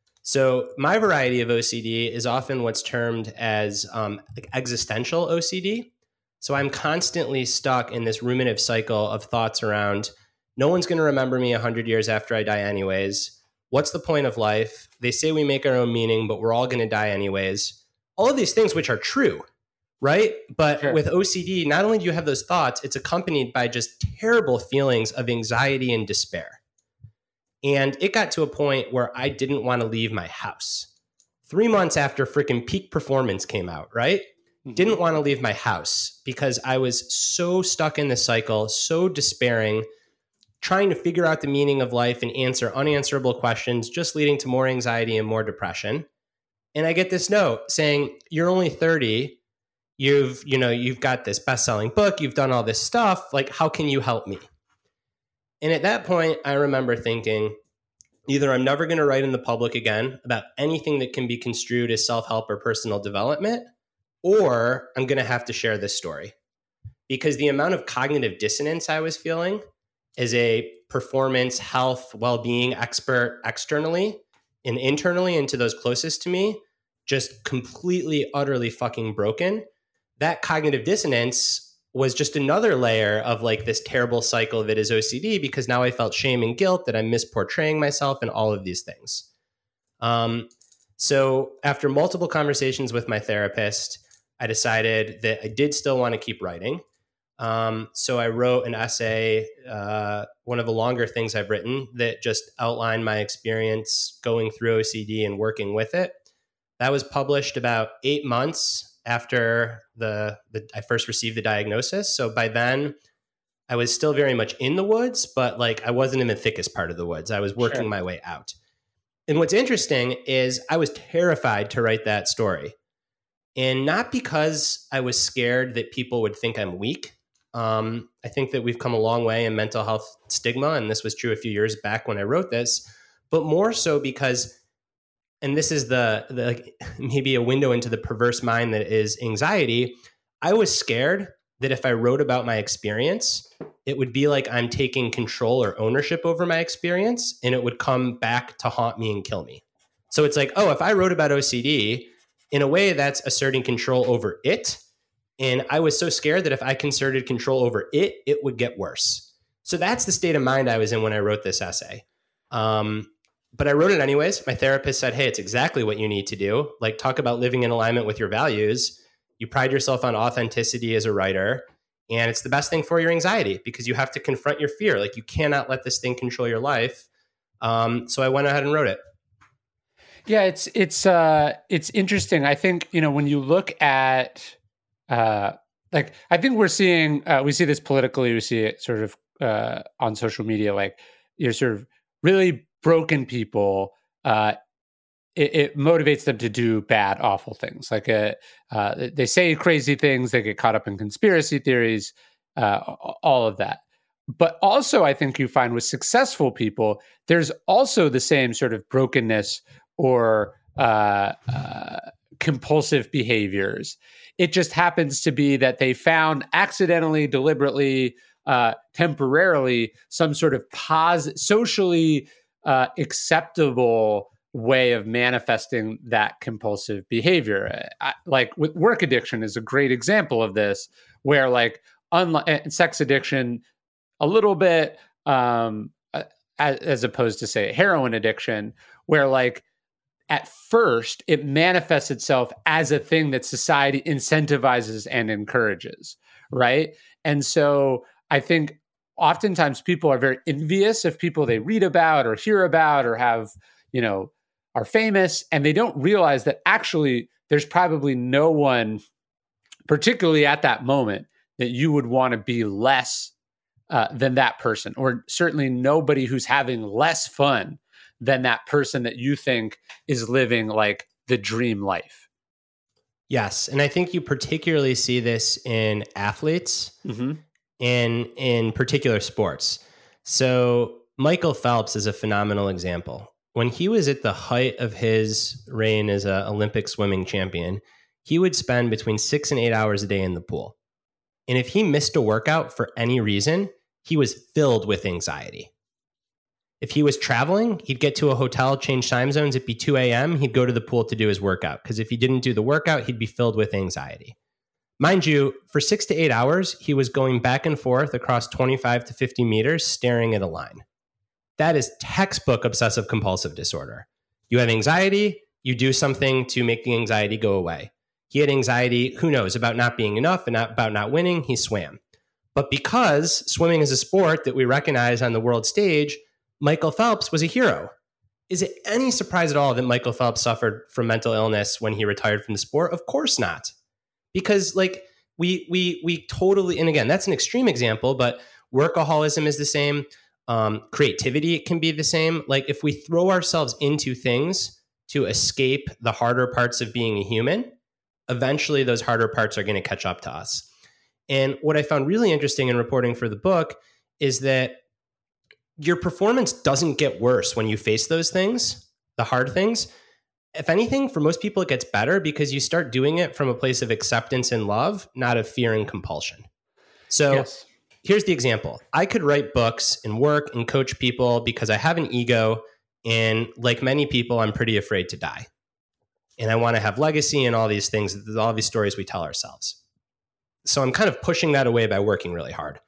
So my variety of O C D is often what's termed as um, like existential O C D. So I'm constantly stuck in this ruminative cycle of thoughts around, no one's going to remember me one hundred years after I die anyways. What's the point of life? They say we make our own meaning, but we're all going to die anyways. All of these things, which are true, right? But sure. With O C D, not only do you have those thoughts, it's accompanied by just terrible feelings of anxiety and despair. And it got to a point where I didn't want to leave my house. Three months after freaking Peak Performance came out, right? Mm-hmm. Didn't want to leave my house because I was so stuck in the cycle, so despairing, trying to figure out the meaning of life and answer unanswerable questions, just leading to more anxiety and more depression. And I get this note saying, you're only thirty. You've, you know, you've got this best-selling book. You've done all this stuff. Like, how can you help me? And at that point, I remember thinking, either I'm never going to write in the public again about anything that can be construed as self-help or personal development, or I'm going to have to share this story. Because the amount of cognitive dissonance I was feeling as a performance, health, well-being expert externally and internally and to those closest to me, just completely, utterly fucking broken. That cognitive dissonance was just another layer of like this terrible cycle that is O C D, because now I felt shame and guilt that I'm misportraying myself and all of these things. Um, so after multiple conversations with my therapist, I decided that I did still want to keep writing. Um, so I wrote an essay, uh, one of the longer things I've written, that just outlined my experience going through O C D and working with it. That was published about eight months after the, the I first received the diagnosis. So by then I was still very much in the woods, but like I wasn't in the thickest part of the woods. I was working sure. my way out. And what's interesting is I was terrified to write that story. And not because I was scared that people would think I'm weak. Um, I think that we've come a long way in mental health stigma, and this was true a few years back when I wrote this, but more so because, and this is the, the like, maybe a window into the perverse mind that is anxiety, I was scared that if I wrote about my experience, it would be like I'm taking control or ownership over my experience, and it would come back to haunt me and kill me. So it's like, oh, if I wrote about O C D, in a way that's asserting control over it. And I was so scared that if I asserted control over it, it would get worse. So that's the state of mind I was in when I wrote this essay. Um, but I wrote it anyways. My therapist said, hey, it's exactly what you need to do. Like, talk about living in alignment with your values. You pride yourself on authenticity as a writer. And it's the best thing for your anxiety because you have to confront your fear. Like, you cannot let this thing control your life. Um, so I went ahead and wrote it. Yeah, it's it's uh, it's interesting. I think, you know, when you look at uh, like, I think we're seeing uh, we see this politically. We see it sort of uh, on social media. Like, you're sort of really broken people. Uh, it, it motivates them to do bad, awful things. Like, uh, uh, they say crazy things. They get caught up in conspiracy theories. Uh, all of that. But also, I think you find with successful people, there's also the same sort of brokenness or uh, uh, compulsive behaviors. It just happens to be that they found accidentally, deliberately, uh, temporarily, some sort of pos- socially uh, acceptable way of manifesting that compulsive behavior. I, like with work addiction is a great example of this, where like unlike sex addiction, a little bit, um, as, as opposed to say heroin addiction, where like at first it manifests itself as a thing that society incentivizes and encourages, right? And so I think oftentimes people are very envious of people they read about or hear about or have, you know, are famous, and they don't realize that actually there's probably no one, particularly at that moment, that you would want to be less uh, than that person, or certainly nobody who's having less fun than that person that you think is living like the dream life. Yes. And I think you particularly see this in athletes mm-hmm. and in particular sports. So Michael Phelps is a phenomenal example. When he was at the height of his reign as an Olympic swimming champion, he would spend between six and eight hours a day in the pool. And if he missed a workout for any reason, he was filled with anxiety. If he was traveling, he'd get to a hotel, change time zones. It'd be two a.m. He'd go to the pool to do his workout, because if he didn't do the workout, he'd be filled with anxiety. Mind you, for six to eight hours, he was going back and forth across twenty-five to fifty meters, staring at a line. That is textbook obsessive compulsive disorder. You have anxiety, you do something to make the anxiety go away. He had anxiety, who knows, about not being enough and not, about not winning, he swam. But because swimming is a sport that we recognize on the world stage, Michael Phelps was a hero. Is it any surprise at all that Michael Phelps suffered from mental illness when he retired from the sport? Of course not. Because like we we we totally, and again, that's an extreme example, but workaholism is the same. Um, creativity can be the same. Like if we throw ourselves into things to escape the harder parts of being a human, eventually those harder parts are going to catch up to us. And what I found really interesting in reporting for the book is that your performance doesn't get worse when you face those things, the hard things. If anything, for most people, it gets better because you start doing it from a place of acceptance and love, not of fear and compulsion. So yes. Here's the example. I could write books and work and coach people because I have an ego, and like many people, I'm pretty afraid to die. And I want to have legacy and all these things, all these stories we tell ourselves. So I'm kind of pushing that away by working really hard.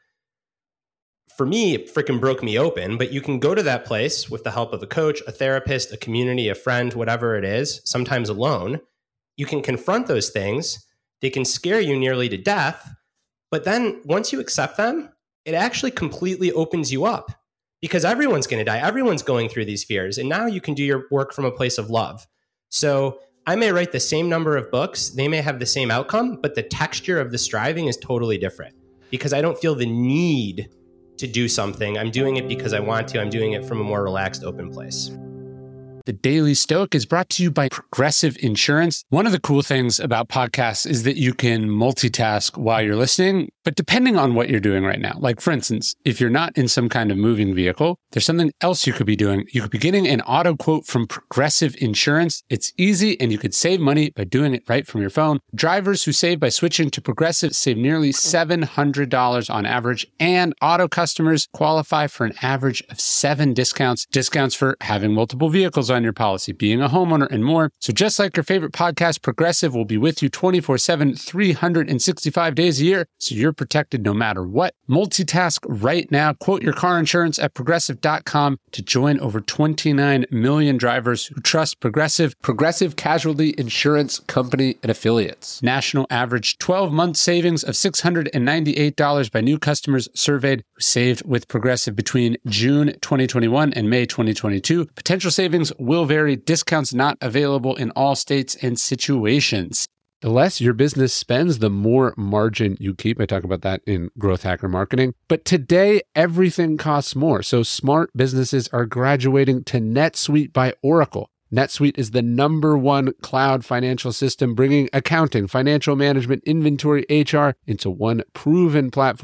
For me, it freaking broke me open, but you can go to that place with the help of a coach, a therapist, a community, a friend, whatever it is, sometimes alone. You can confront those things. They can scare you nearly to death. But then once you accept them, it actually completely opens you up, because everyone's going to die. Everyone's going through these fears. And now you can do your work from a place of love. So I may write the same number of books. They may have the same outcome, but the texture of the striving is totally different, because I don't feel the need to do something. I'm doing it because I want to. I'm doing it from a more relaxed, open place. The Daily Stoic is brought to you by Progressive Insurance. One of the cool things about podcasts is that you can multitask while you're listening, but depending on what you're doing right now. Like for instance, if you're not in some kind of moving vehicle, there's something else you could be doing. You could be getting an auto quote from Progressive Insurance. It's easy, and you could save money by doing it right from your phone. Drivers who save by switching to Progressive save nearly seven hundred dollars on average, and auto customers qualify for an average of seven discounts. Discounts for having multiple vehicles on your policy, being a homeowner, and more. So just like your favorite podcast, Progressive will be with you twenty-four seven, three hundred sixty-five days a year, so you're protected no matter what. Multitask right now. Quote your car insurance at progressive dot com to join over twenty-nine million drivers who trust Progressive. Progressive Casualty Insurance Company and Affiliates. National average twelve-month savings of six hundred ninety-eight dollars by new customers surveyed who saved with Progressive between June twenty twenty-one and May twenty twenty-two. Potential savings will vary. Discounts not available in all states and situations. The less your business spends, the more margin you keep. I talk about that in Growth Hacker Marketing. But today, everything costs more. So smart businesses are graduating to NetSuite by Oracle. NetSuite is the number one cloud financial system, bringing accounting, financial management, inventory, H R into one proven platform,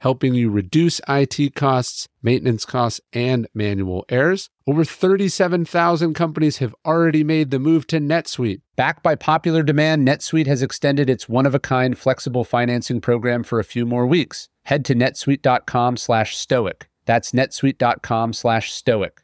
helping you reduce I T costs, maintenance costs, and manual errors. Over thirty-seven thousand companies have already made the move to NetSuite. Backed by popular demand, NetSuite has extended its one-of-a-kind flexible financing program for a few more weeks. Head to netsuite.com slash stoic. That's netsuite.com slash stoic.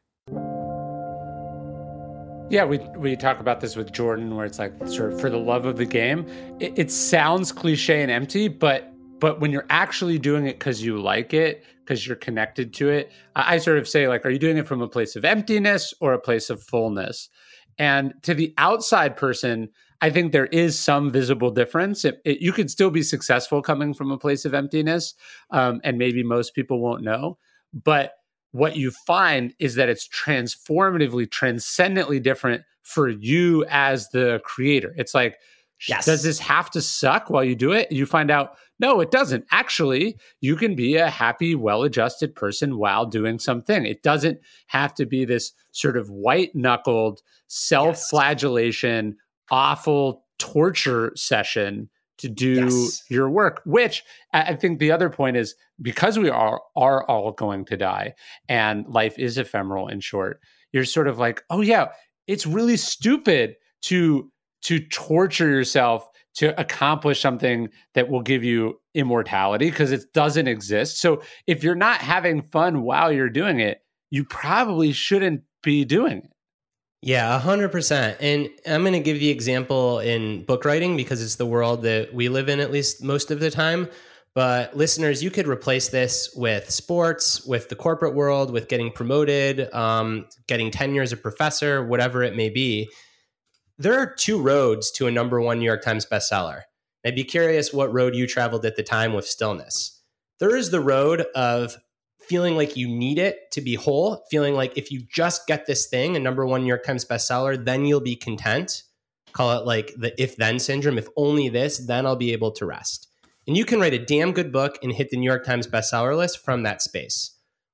Yeah, we we talk about this with Jordan, where it's like sort of for the love of the game. It, it sounds cliche and empty, but but when you're actually doing it because you like it, because you're connected to it, I, I sort of say, like, are you doing it from a place of emptiness or a place of fullness? And to the outside person, I think there is some visible difference. It, it, you could still be successful coming from a place of emptiness, um, and maybe most people won't know. But what you find is that it's transformatively, transcendently different for you as the creator. It's like, yes. Does this have to suck while you do it? You find out, no, it doesn't. Actually, you can be a happy, well-adjusted person while doing something. It doesn't have to be this sort of white-knuckled self-flagellation, yes. awful torture session to do yes. your work, which I think the other point is, because we are, are all going to die and life is ephemeral and short, you're sort of like, oh yeah, it's really stupid to to torture yourself to accomplish something that will give you immortality, because it doesn't exist. So if you're not having fun while you're doing it, you probably shouldn't be doing it. Yeah, one hundred percent. And I'm going to give the example in book writing because it's the world that we live in, at least most of the time. But listeners, you could replace this with sports, with the corporate world, with getting promoted, um, getting tenure as a professor, whatever it may be. There are two roads to a number one New York Times bestseller. I'd be curious what road you traveled at the time with stillness. There is the road of feeling like you need it to be whole, feeling like if you just get this thing, a number one New York Times bestseller, then you'll be content. Call it like the if-then syndrome. If only this, then I'll be able to rest. And you can write a damn good book and hit the New York Times bestseller list from that space.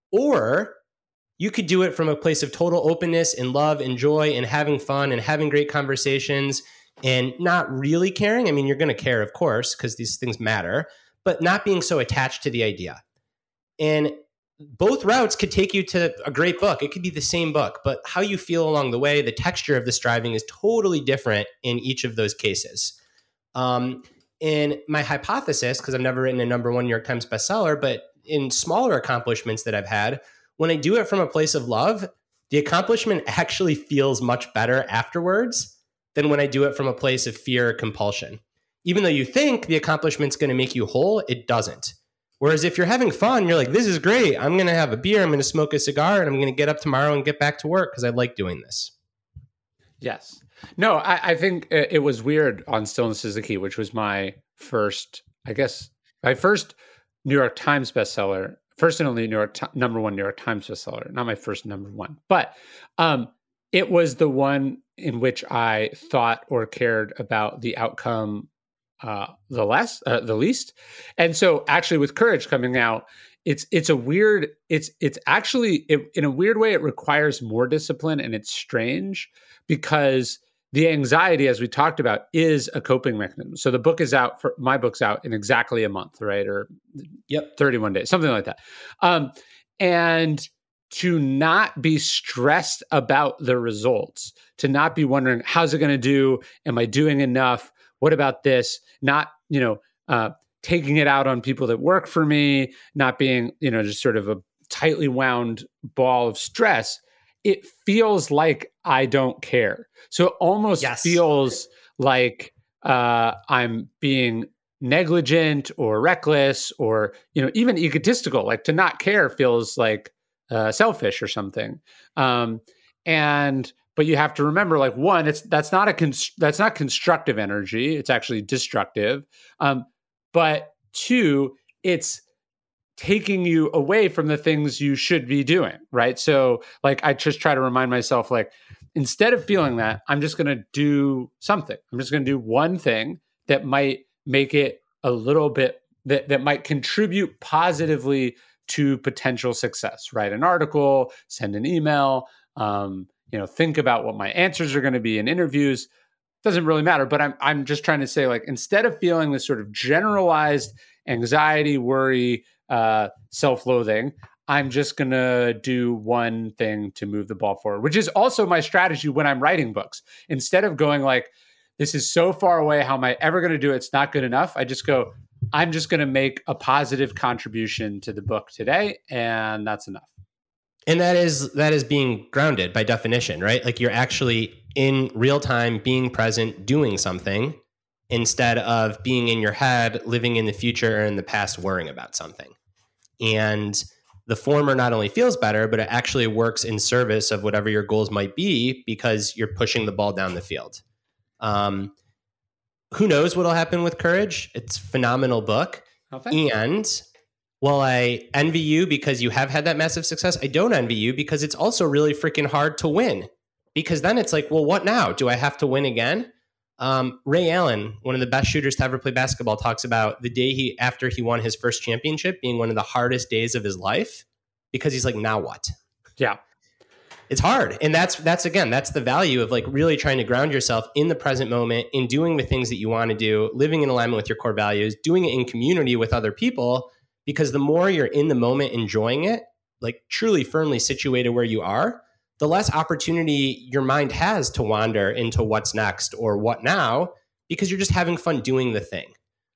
Or you could do it from a place of total openness and love and joy and having fun and having great conversations and not really caring. I mean, you're going to care, of course, because these things matter, but not being so attached to the idea. And both routes could take you to a great book. It could be the same book, but how you feel along the way, the texture of the striving is totally different in each of those cases. Um, and my hypothesis, because I've never written a number one New York Times bestseller, but in smaller accomplishments that I've had, when I do it from a place of love, the accomplishment actually feels much better afterwards than when I do it from a place of fear or compulsion. Even though you think the accomplishment's going to make you whole, it doesn't. Whereas if you're having fun, you're like, this is great. I'm going to have a beer. I'm going to smoke a cigar, and I'm going to get up tomorrow and get back to work because I like doing this. Yes. No, I, I think it was weird on Stillness is the Key, which was my first, I guess, my first New York Times bestseller. First and only New York number one New York Times bestseller, not my first number one, but um, it was the one in which I thought or cared about the outcome uh, the less, uh, the least. And so, actually, with Courage coming out, it's it's a weird. It's it's actually it, in a weird way, it requires more discipline, and it's strange because the anxiety, as we talked about, is a coping mechanism. So the book is out for my book's out in exactly a month, right? Or yep, thirty-one days, something like that. Um, and to not be stressed about the results, to not be wondering, how's it going to do? Am I doing enough? What about this? Not, you know, uh, taking it out on people that work for me, not being, you know, just sort of a tightly wound ball of stress. It feels like I don't care. So it almost yes. feels like uh, I'm being negligent or reckless or, you know, even egotistical. Like to not care feels like uh, selfish or something. Um, and but you have to remember, like, one, it's that's not a const- that's not constructive energy. It's actually destructive. Um, but two, it's taking you away from the things you should be doing, right? So like, I just try to remind myself, like, instead of feeling that, I'm just going to do something. I'm just going to do one thing that might make it a little bit, that, that might contribute positively to potential success. Write an article, send an email, um, you know, think about what my answers are going to be in interviews. Doesn't really matter, but I'm I'm just trying to say, like, instead of feeling this sort of generalized anxiety, worry, uh, self-loathing. I'm just going to do one thing to move the ball forward, which is also my strategy when I'm writing books. Instead of going like, this is so far away, how am I ever going to do it? It's not good enough. I just go, I'm just going to make a positive contribution to the book today, and that's enough. And that is that is being grounded by definition, right? Like you're actually in real time, being present, doing something, instead of being in your head, living in the future or in the past, worrying about something. And the former not only feels better, but it actually works in service of whatever your goals might be because you're pushing the ball down the field. Um, who knows what'll happen with Courage? It's a phenomenal book. Oh, and while I envy you because you have had that massive success, I don't envy you because it's also really freaking hard to win. Because then it's like, well, what now? Do I have to win again? Um, Ray Allen, one of the best shooters to ever play basketball, talks about the day he after he won his first championship being one of the hardest days of his life because he's like, now what? Yeah. It's hard. And that's, that's again, that's the value of like really trying to ground yourself in the present moment, in doing the things that you want to do, living in alignment with your core values, doing it in community with other people, because the more you're in the moment, enjoying it, like truly firmly situated where you are, the less opportunity your mind has to wander into what's next or what now, because you're just having fun doing the thing.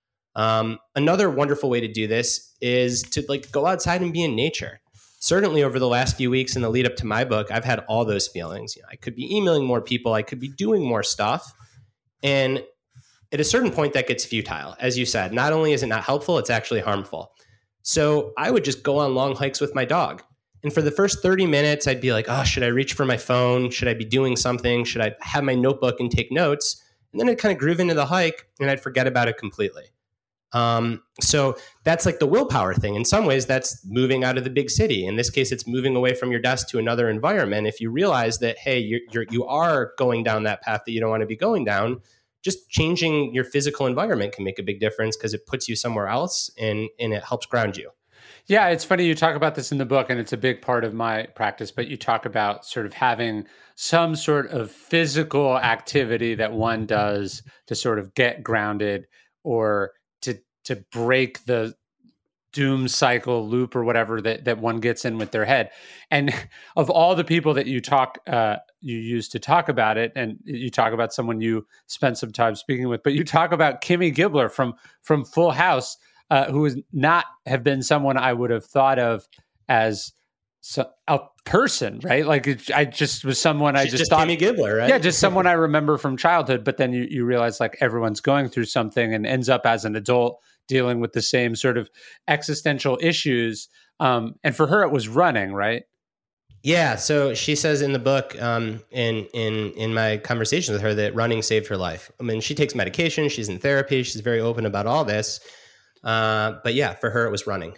Um, another wonderful way to do this is to like go outside and be in nature. Certainly over the last few weeks in the lead up to my book, I've had all those feelings. You know, I could be emailing more people. I could be doing more stuff. And at a certain point that gets futile. As you said, not only is it not helpful, it's actually harmful. So I would just go on long hikes with my dog. And for the first thirty minutes, I'd be like, oh, should I reach for my phone? Should I be doing something? Should I have my notebook and take notes? And then I'd kind of groove into the hike and I'd forget about it completely. Um, so that's like the willpower thing. In some ways, that's moving out of the big city. In this case, it's moving away from your desk to another environment. If you realize that, hey, you're, you're, you are going down that path that you don't want to be going down, just changing your physical environment can make a big difference because it puts you somewhere else and, and it helps ground you. Yeah, it's funny you talk about this in the book, and it's a big part of my practice, but you talk about sort of having some sort of physical activity that one does to sort of get grounded or to to break the doom cycle loop or whatever that, that one gets in with their head. And of all the people that you talk, uh, you use to talk about it, and you talk about someone you spent some time speaking with, but you talk about Kimmy Gibbler from from Full House, Uh, who would not have been someone I would have thought of as so, a person, right? Like it, I just was someone I She's just, just thought, Kimmy Gibbler, right? Yeah, just someone I remember from childhood. But then you, you realize like everyone's going through something and ends up as an adult dealing with the same sort of existential issues. Um, and for her, it was running, right? Yeah. So she says in the book, um, in in in my conversation with her, that running saved her life. I mean, she takes medication, she's in therapy, she's very open about all this. Uh, but yeah, for her, it was running.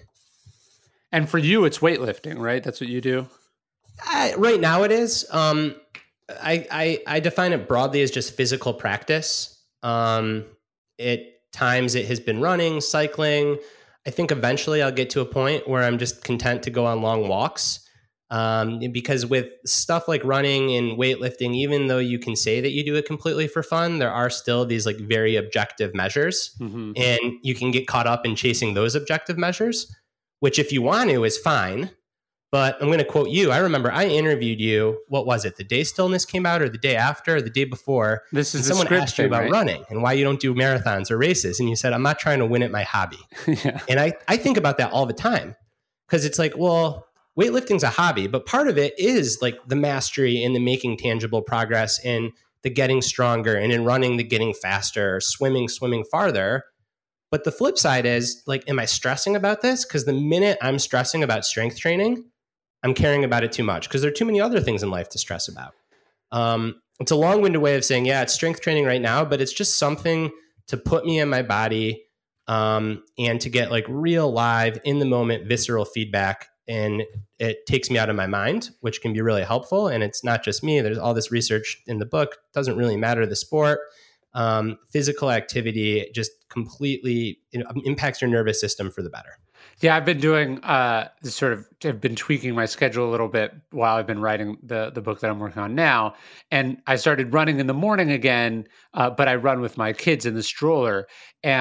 And for you, it's weightlifting, right? That's what you do? I, right now it is. Um, I, I, I define it broadly as just physical practice. Um, at times it has been running, cycling. I think eventually I'll get to a point where I'm just content to go on long walks. Um, because with stuff like running and weightlifting, even though you can say that you do it completely for fun, there are still these like very objective measures, mm-hmm. and you can get caught up in chasing those objective measures, which if you want to is fine. But I'm going to quote you. I remember I interviewed you. What was it? The day Stillness came out, or the day after, or the day before? This is someone asked you thing, about right? running and why you don't do marathons or races. And you said, I'm not trying to win at my hobby. Yeah. And I, I think about that all the time because it's like, well, weightlifting's a hobby, but part of it is like the mastery and the making tangible progress and the getting stronger, and in running, the getting faster, swimming, swimming farther. But the flip side is like, am I stressing about this? Because the minute I'm stressing about strength training, I'm caring about it too much because there are too many other things in life to stress about. Um, it's a long-winded way of saying, yeah, it's strength training right now, but it's just something to put me in my body um, and to get like real live in the moment, visceral feedback. And it takes me out of my mind, which can be really helpful. And it's not just me. There's all this research in the book. It doesn't really matter the sport. Um, physical activity just completely you know, impacts your nervous system for the better. Yeah, I've been doing uh, sort of, I've been tweaking my schedule a little bit while I've been writing the the book that I'm working on now. And I started running in the morning again, uh, but I run with my kids in the stroller. And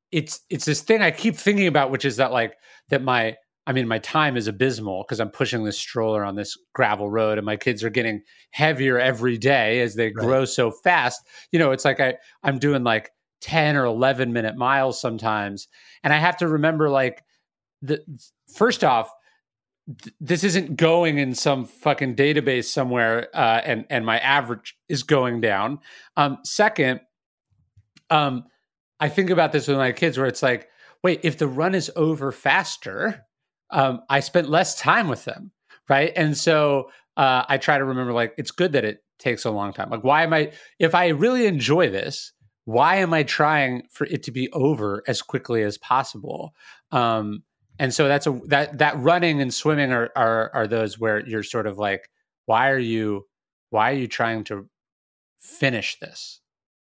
it's it's this thing I keep thinking about, which is that like that my I mean my time is abysmal because I'm pushing this stroller on this gravel road, and my kids are getting heavier every day as they right. grow so fast. You know, it's like I I'm doing like ten or eleven minute miles sometimes, and I have to remember like the first off, th- this isn't going in some fucking database somewhere, uh, and and my average is going down. Um, second, um, I think about this with my kids, where it's like, wait, if the run is over faster, um, I spent less time with them, right? And so uh, I try to remember, like, it's good that it takes a long time. Like, why am I? If I really enjoy this, why am I trying for it to be over as quickly as possible? Um, And so that's a that that running and swimming are are are those where you're sort of like, why are you why are you trying to finish this?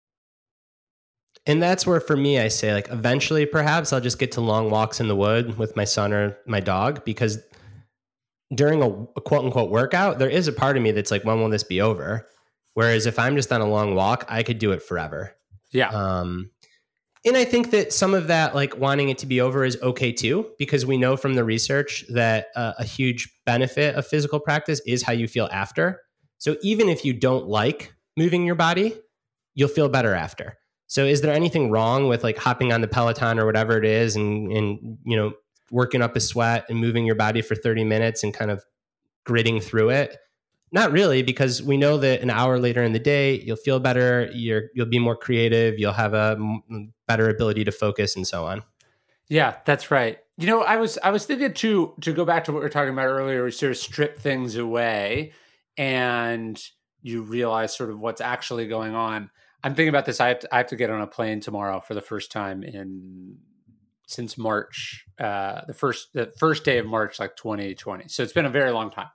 And that's where, for me, I say, like, eventually perhaps I'll just get to long walks in the wood with my son or my dog, because during a, a quote unquote workout, there is a part of me that's like, when will this be over? Whereas if I'm just on a long walk, I could do it forever. Yeah. Um, And I think that some of that, like wanting it to be over, is okay too, because we know from the research that uh, a huge benefit of physical practice is how you feel after. So even if you don't like moving your body, you'll feel better after. So is there anything wrong with like hopping on the Peloton or whatever it is and, and, you know, working up a sweat and moving your body for thirty minutes and kind of gritting through it? Not really, because we know that an hour later in the day, you'll feel better, you're, you'll be more creative, you'll have a m- better ability to focus and so on. Yeah, that's right. You know, I was I was thinking too, to go back to what we were talking about earlier, we sort of strip things away and you realize sort of what's actually going on. I'm thinking about this. I have to, I have to get on a plane tomorrow for the first time in since March, uh, the first the first day of March, like twenty twenty. So it's been a very long time.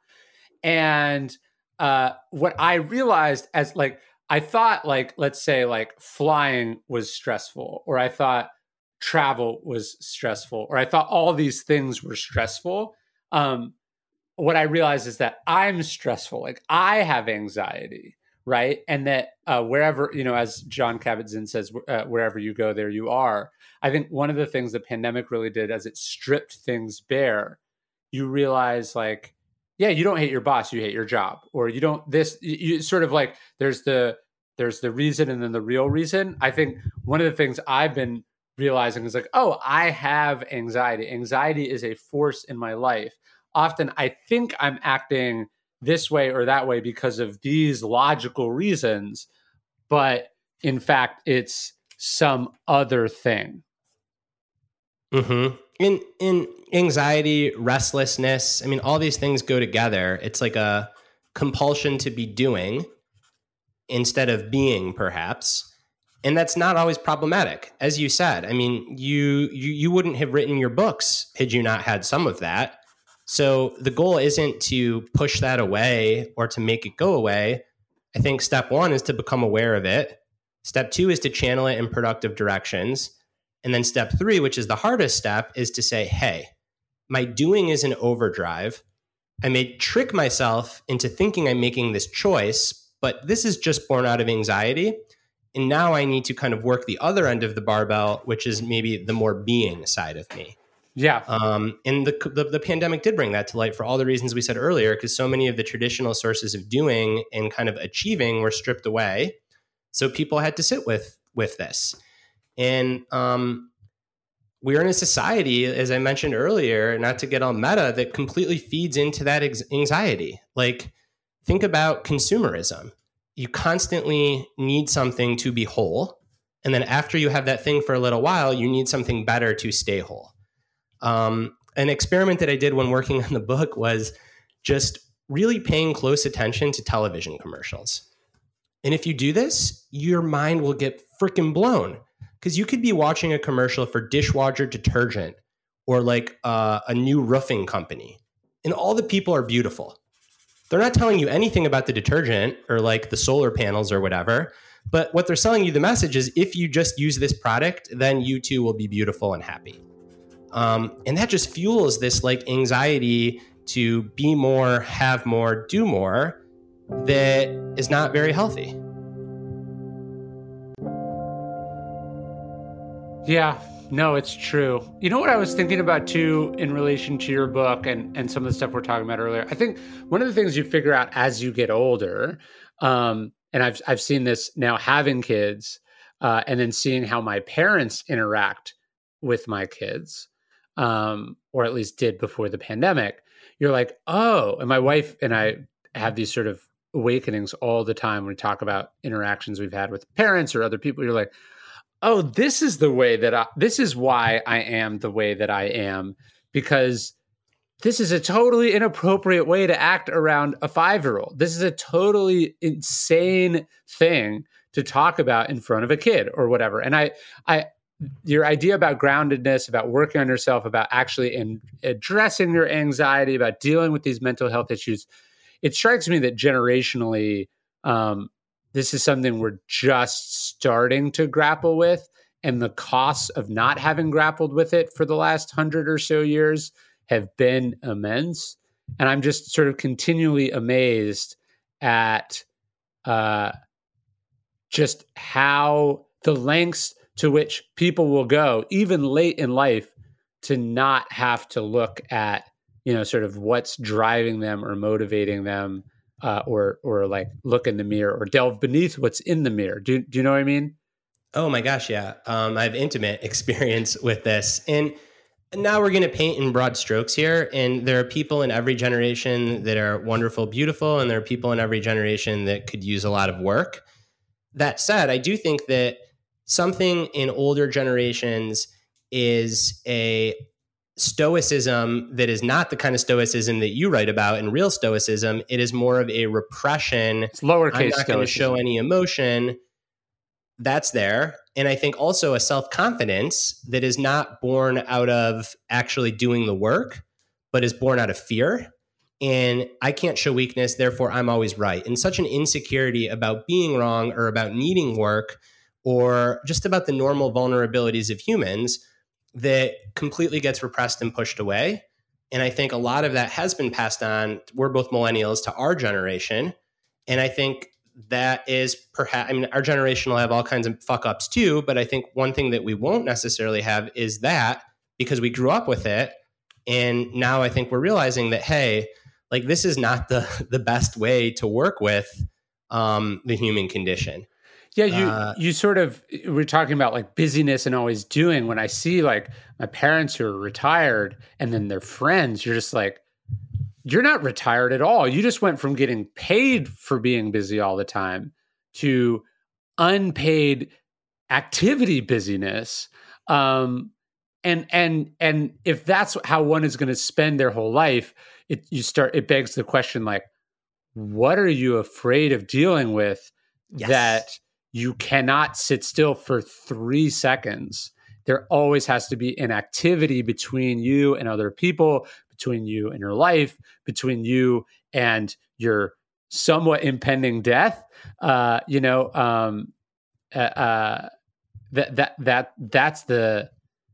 And uh, what I realized as like, I thought like, let's say like flying was stressful, or I thought travel was stressful, or I thought all these things were stressful. Um, what I realized is that I'm stressful. Like I have anxiety, right? And that uh, wherever, you know, as John Kabat-Zinn says, uh, wherever you go, there you are. I think one of the things the pandemic really did, as it stripped things bare, you realize like, yeah, you don't hate your boss, you hate your job, or you don't this, you, you sort of like, there's the, there's the reason and then the real reason. I think one of the things I've been realizing is like, oh, I have anxiety. Anxiety is a force in my life. Often I think I'm acting this way or that way because of these logical reasons, but in fact, it's some other thing. Mm-hmm. In in anxiety, restlessness, I mean, all these things go together. It's like a compulsion to be doing instead of being, perhaps. And that's not always problematic. As you said, I mean, you you you wouldn't have written your books had you not had some of that. So the goal isn't to push that away or to make it go away. I think step one is to become aware of it. Step two is to channel it in productive directions. And then step three, which is the hardest step, is to say, hey, my doing is an overdrive. I may trick myself into thinking I'm making this choice, but this is just born out of anxiety. And now I need to kind of work the other end of the barbell, which is maybe the more being side of me. Yeah. Um, and the, the the pandemic did bring that to light for all the reasons we said earlier, because so many of the traditional sources of doing and kind of achieving were stripped away. So people had to sit with with this. And um, we're in a society, as I mentioned earlier, not to get all meta, that completely feeds into that ex- anxiety. Like, think about consumerism. You constantly need something to be whole. And then after you have that thing for a little while, you need something better to stay whole. Um, an experiment that I did when working on the book was just really paying close attention to television commercials. And if you do this, your mind will get freaking blown, because you could be watching a commercial for dishwasher detergent or like uh, a new roofing company, and all the people are beautiful. They're not telling you anything about the detergent or like the solar panels or whatever. But what they're selling you the message is, if you just use this product, then you too will be beautiful and happy. Um, and that just fuels this like anxiety to be more, have more, do more, that is not very healthy. Yeah. No, it's true. You know what I was thinking about too in relation to your book and, and some of the stuff we're talking about earlier? I think one of the things you figure out as you get older, um, and I've I've seen this now having kids, uh, and then seeing how my parents interact with my kids, um, or at least did before the pandemic. You're like, oh, and my wife and I have these sort of awakenings all the time when we talk about interactions we've had with parents or other people. You're like, oh, this is the way that I, this is why I am the way that I am, because this is a totally inappropriate way to act around a five-year-old. This is a totally insane thing to talk about in front of a kid or whatever. And I, I, your idea about groundedness, about working on yourself, about actually in addressing your anxiety, about dealing with these mental health issues, it strikes me that generationally, um, this is something we're just starting to grapple with. And the costs of not having grappled with it for the last hundred or so years have been immense. And I'm just sort of continually amazed at uh, just how the lengths to which people will go, even late in life, to not have to look at, you know, sort of what's driving them or motivating them, uh, or or like look in the mirror or delve beneath what's in the mirror. Do, do you know what I mean? Oh my gosh, yeah. Um, I have intimate experience with this. And now we're going to paint in broad strokes here. And there are people in every generation that are wonderful, beautiful, and there are people in every generation that could use a lot of work. That said, I do think that something in older generations is a stoicism that is not the kind of stoicism that you write about in Real Stoicism. It is more of a repression. It's lowercase I'm not going to stoicism. show any emotion. That's there. And I think also a self-confidence that is not born out of actually doing the work, but is born out of fear. And I can't show weakness, therefore I'm always right. And such an insecurity about being wrong or about needing work or just about the normal vulnerabilities of humans that completely gets repressed and pushed away. And I think a lot of that has been passed on. We're both millennials to our generation. And I think that is perhaps, I mean, our generation will have all kinds of fuck ups too. But I think one thing that we won't necessarily have is that, because we grew up with it. And now I think we're realizing that, hey, like this is not the, the best way to work with um, the human condition. Yeah, you Uh, you sort of, we're talking about like busyness and always doing. When I see like my parents who are retired and then their friends, you're just like, you're not retired at all. You just went from getting paid for being busy all the time to unpaid activity busyness. Um, and and and if that's how one is going to spend their whole life, it you start it begs the question, like, what are you afraid of dealing with? Yes. That you cannot sit still for three seconds. There always has to be an activity between you and other people, between you and your life, between you and your somewhat impending death. Uh, you know, um, uh, uh, that that that that's the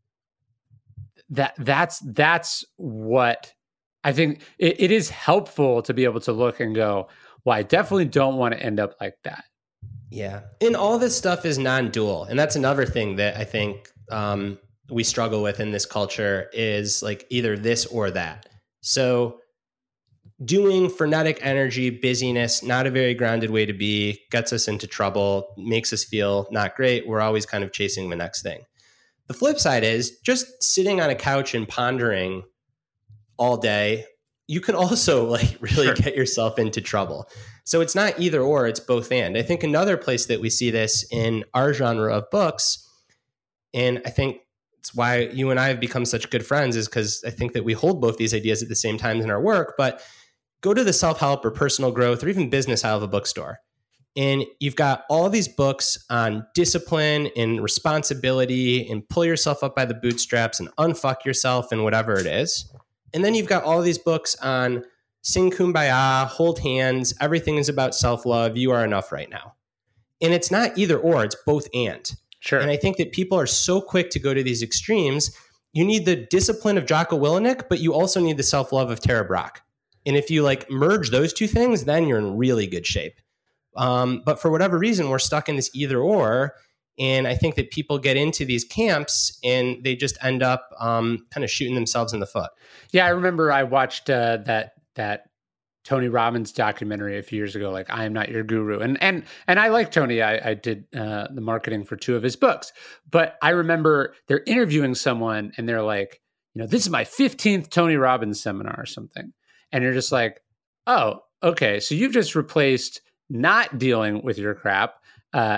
that that's that's what I think. It, it is helpful to be able to look and go, well, I definitely don't want to end up like that. Yeah. And all this stuff is non-dual. And that's another thing that I think um, we struggle with in this culture is like either this or that. So doing frenetic energy, busyness, not a very grounded way to be, gets us into trouble, makes us feel not great. We're always kind of chasing the next thing. The flip side is just sitting on a couch and pondering all day. You can also like really Sure. get yourself into trouble. So it's not either or, it's both and. I think another place that we see this in our genre of books, and I think it's why you and I have become such good friends, is because I think that we hold both these ideas at the same time in our work. But go to the self-help or personal growth or even business aisle of a bookstore, and you've got all these books on discipline and responsibility and pull yourself up by the bootstraps and unfuck yourself and whatever it is. And then you've got all these books on sing kumbaya, hold hands, everything is about self-love, you are enough right now. And it's not either or, it's both and. Sure. And I think that people are so quick to go to these extremes. You need the discipline of Jocko Willenick, but you also need the self-love of Tara Brach. And if you like merge those two things, then you're in really good shape. Um, but for whatever reason, we're stuck in this either or. And I think that people get into these camps and they just end up um, kind of shooting themselves in the foot. Yeah, I remember I watched uh, that that Tony Robbins documentary a few years ago, like I Am Not Your Guru. And and and I like Tony. I, I did uh, the marketing for two of his books. But I remember they're interviewing someone and they're like, you know, this is my fifteenth Tony Robbins seminar or something. And you're just like, oh, okay. So you've just replaced not dealing with your crap uh,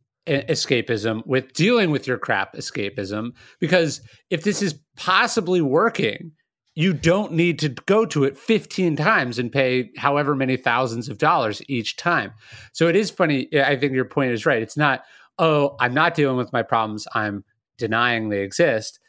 escapism with dealing with your crap escapism. Because if this is possibly working, you don't need to go to it fifteen times and pay however many thousands of dollars each time. So it is funny. I think your point is right. It's not, oh, I'm not dealing with my problems, I'm denying they exist,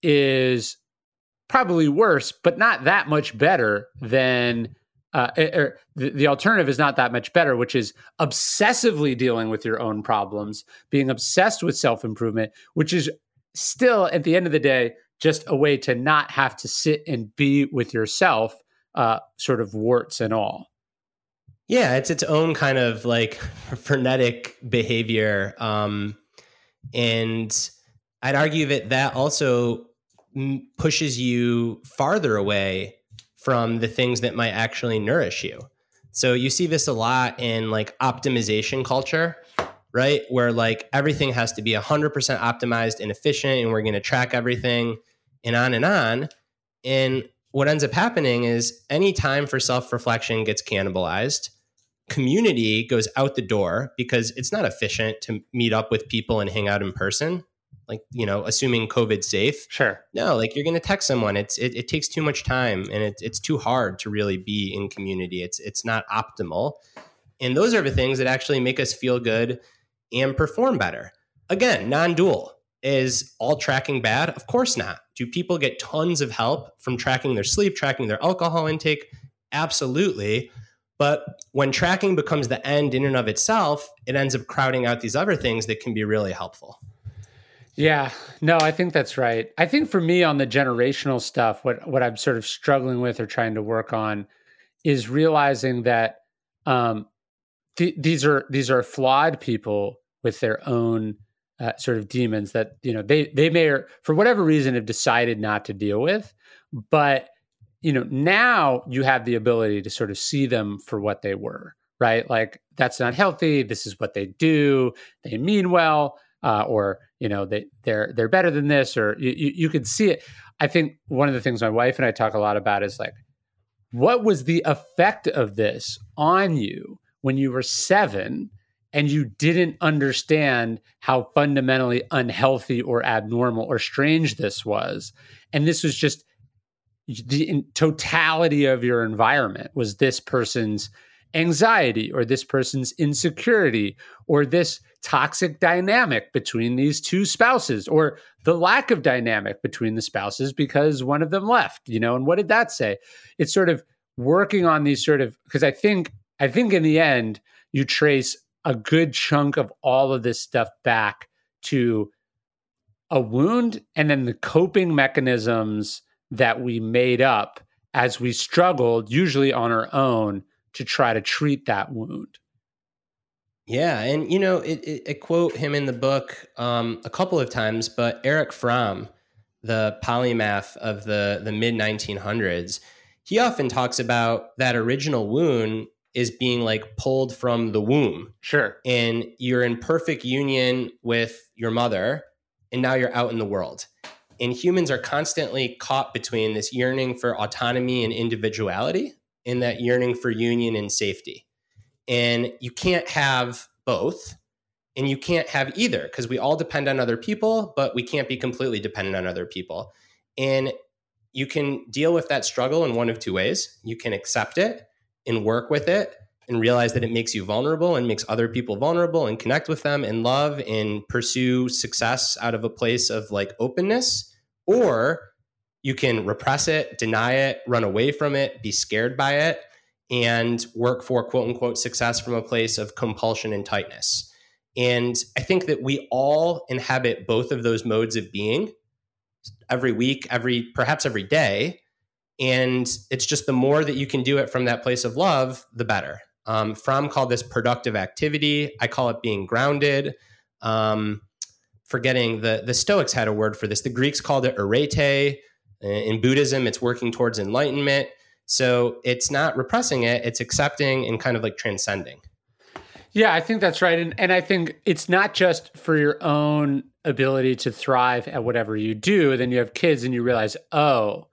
is probably worse, but not that much better than uh, er, the, the alternative is not that much better, which is obsessively dealing with your own problems, being obsessed with self-improvement, which is still, at the end of the day, just a way to not have to sit and be with yourself, uh, sort of warts and all. Yeah, it's its own kind of like frenetic behavior. Um, and I'd argue that that also pushes you farther away from the things that might actually nourish you. So you see this a lot in like optimization culture, right? Where like everything has to be one hundred percent optimized and efficient, and we're going to track everything and on and on. And what ends up happening is any time for self-reflection gets cannibalized. Community goes out the door because it's not efficient to meet up with people and hang out in person. Like, you know, assuming COVID's safe. Sure. No, like you're going to text someone. It's it, it takes too much time, and it, it's too hard to really be in community. It's it's not optimal. And those are the things that actually make us feel good and perform better. Again, non-dual. Is all tracking bad? Of course not. Do people get tons of help from tracking their sleep, tracking their alcohol intake? Absolutely. But when tracking becomes the end in and of itself, it ends up crowding out these other things that can be really helpful. Yeah, no, I think that's right. I think for me on the generational stuff, what what I'm sort of struggling with or trying to work on is realizing that um, th- these are these are flawed people with their own uh, sort of demons that, you know, they they may, or for whatever reason, have decided not to deal with. But, you know, now you have the ability to sort of see them for what they were, right? Like, that's not healthy. This is what they do. They mean well. Uh, or, you know, they, they're they're better than this, or you, you, you can see it. I think one of the things my wife and I talk a lot about is like, what was the effect of this on you when you were seven and you didn't understand how fundamentally unhealthy or abnormal or strange this was? And this was just the totality of your environment was this person's anxiety or this person's insecurity or this toxic dynamic between these two spouses or the lack of dynamic between the spouses because one of them left, you know, and what did that say? It's sort of working on these sort of, because I think, I think in the end, you trace a good chunk of all of this stuff back to a wound and then the coping mechanisms that we made up as we struggled, usually on our own, to try to treat that wound. Yeah. And, you know, it, it, I quote him in the book um, a couple of times, but Erich Fromm, the polymath of the, the mid nineteen hundreds, he often talks about that original wound is being like pulled from the womb. Sure. And you're in perfect union with your mother, and now you're out in the world. And humans are constantly caught between this yearning for autonomy and individuality and that yearning for union and safety. And you can't have both, and you can't have either, because we all depend on other people, but we can't be completely dependent on other people. And you can deal with that struggle in one of two ways. You can accept it and work with it and realize that it makes you vulnerable and makes other people vulnerable and connect with them and love and pursue success out of a place of like openness. Or you can repress it, deny it, run away from it, be scared by it, and work for quote unquote success from a place of compulsion and tightness. And I think that we all inhabit both of those modes of being every week, every perhaps every day. And it's just the more that you can do it from that place of love, the better. Um, Fromm called this productive activity. I call it being grounded. Um, forgetting the, the Stoics had a word for this. The Greeks called it arete. In Buddhism, it's working towards enlightenment. So it's not repressing it, it's accepting and kind of like transcending. Yeah, I think that's right. And and I think it's not just for your own ability to thrive at whatever you do. Then you have kids and you realize, oh,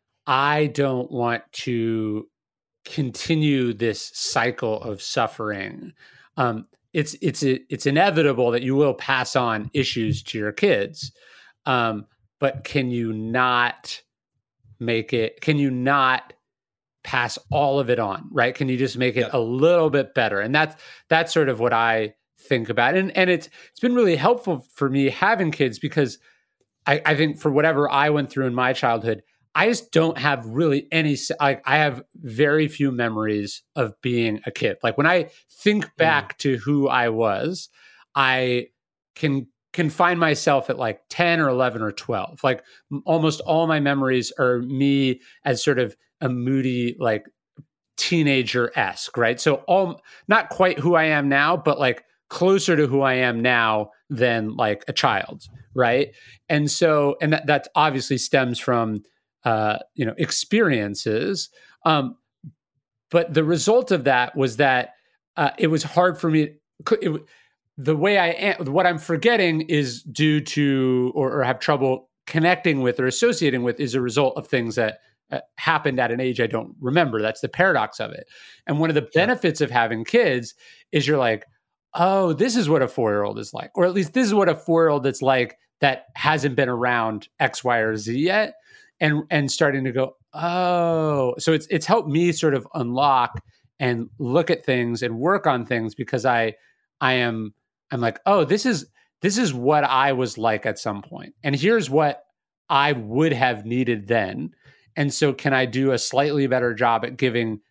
I don't want to continue this cycle of suffering. Um, it's it's it's inevitable that you will pass on issues to your kids. Um, but can you not make it, can you not pass all of it on, right? Can you just make it yep. a little bit better? And that's that's sort of what I think about. And and it's it's been really helpful for me having kids because I, I think for whatever I went through in my childhood, I just don't have really any, I, I have very few memories of being a kid. Like when I think back mm. to who I was, I can can find myself at like ten or eleven or twelve. Like almost all my memories are me as sort of a moody, like teenager-esque, right? So all, not quite who I am now, but like closer to who I am now than like a child, right? And so, and that, that obviously stems from, uh, you know, experiences. Um, but the result of that was that uh, it was hard for me. It, the way I am, what I'm forgetting is due to, or, or have trouble connecting with or associating with is a result of things that uh, happened at an age I don't remember. That's the paradox of it. And one of the benefits of having kids is you're like, oh, this is what a four-year-old is like, or at least this is what a four-year-old that's like that hasn't been around X, Y, or Z yet. And, and starting to go, oh, so it's, it's helped me sort of unlock and look at things and work on things because I, I am, I'm like, oh, this is, this is what I was like at some point. And here's what I would have needed then. And so can I do a slightly better job at giving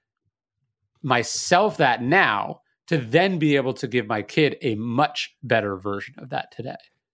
myself that now to then be able to give my kid a much better version of that today?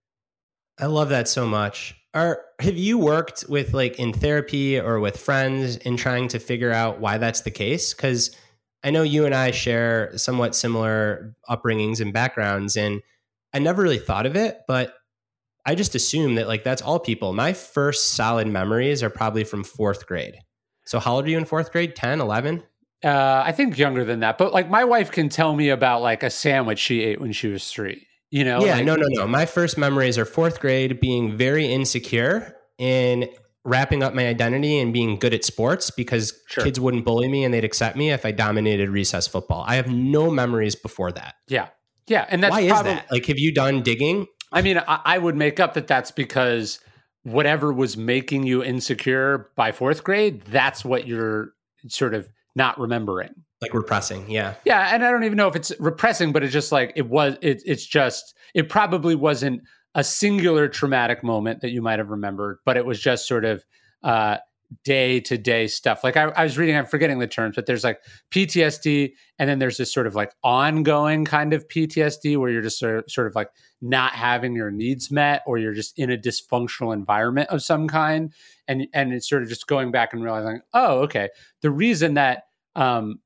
I love that so much. Are, have you worked with like in therapy or with friends in trying to figure out why that's the case? Because I know you and I share somewhat similar upbringings and backgrounds, and I never really thought of it, but I just assume that like that's all people. My first solid memories are probably from fourth grade. So how old are you in fourth grade? ten, eleven? Uh, I think younger than that. But like my wife can tell me about like a sandwich she ate when she was three. You know? Yeah, like, no, no, no. My first memories are fourth grade, being very insecure in wrapping up my identity and being good at sports because sure. kids wouldn't bully me and they'd accept me if I dominated recess football. I have no memories before that. Yeah. Yeah. And that's why probably, is that? Like, have you done digging? I mean, I, I would make up that that's because whatever was making you insecure by fourth grade, that's what you're sort of not remembering. Like repressing. Yeah. Yeah. And I don't even know if it's repressing, but it's just like, it was, it, it's just, it probably wasn't a singular traumatic moment that you might have remembered, but it was just sort of uh, day-to-day stuff. Like I, I was reading, I'm forgetting the terms, but there's like P T S D, and then there's this sort of like ongoing kind of P T S D where you're just sort of, sort of like not having your needs met, or you're just in a dysfunctional environment of some kind. And, and it's sort of just going back and realizing, oh, okay, the reason that um,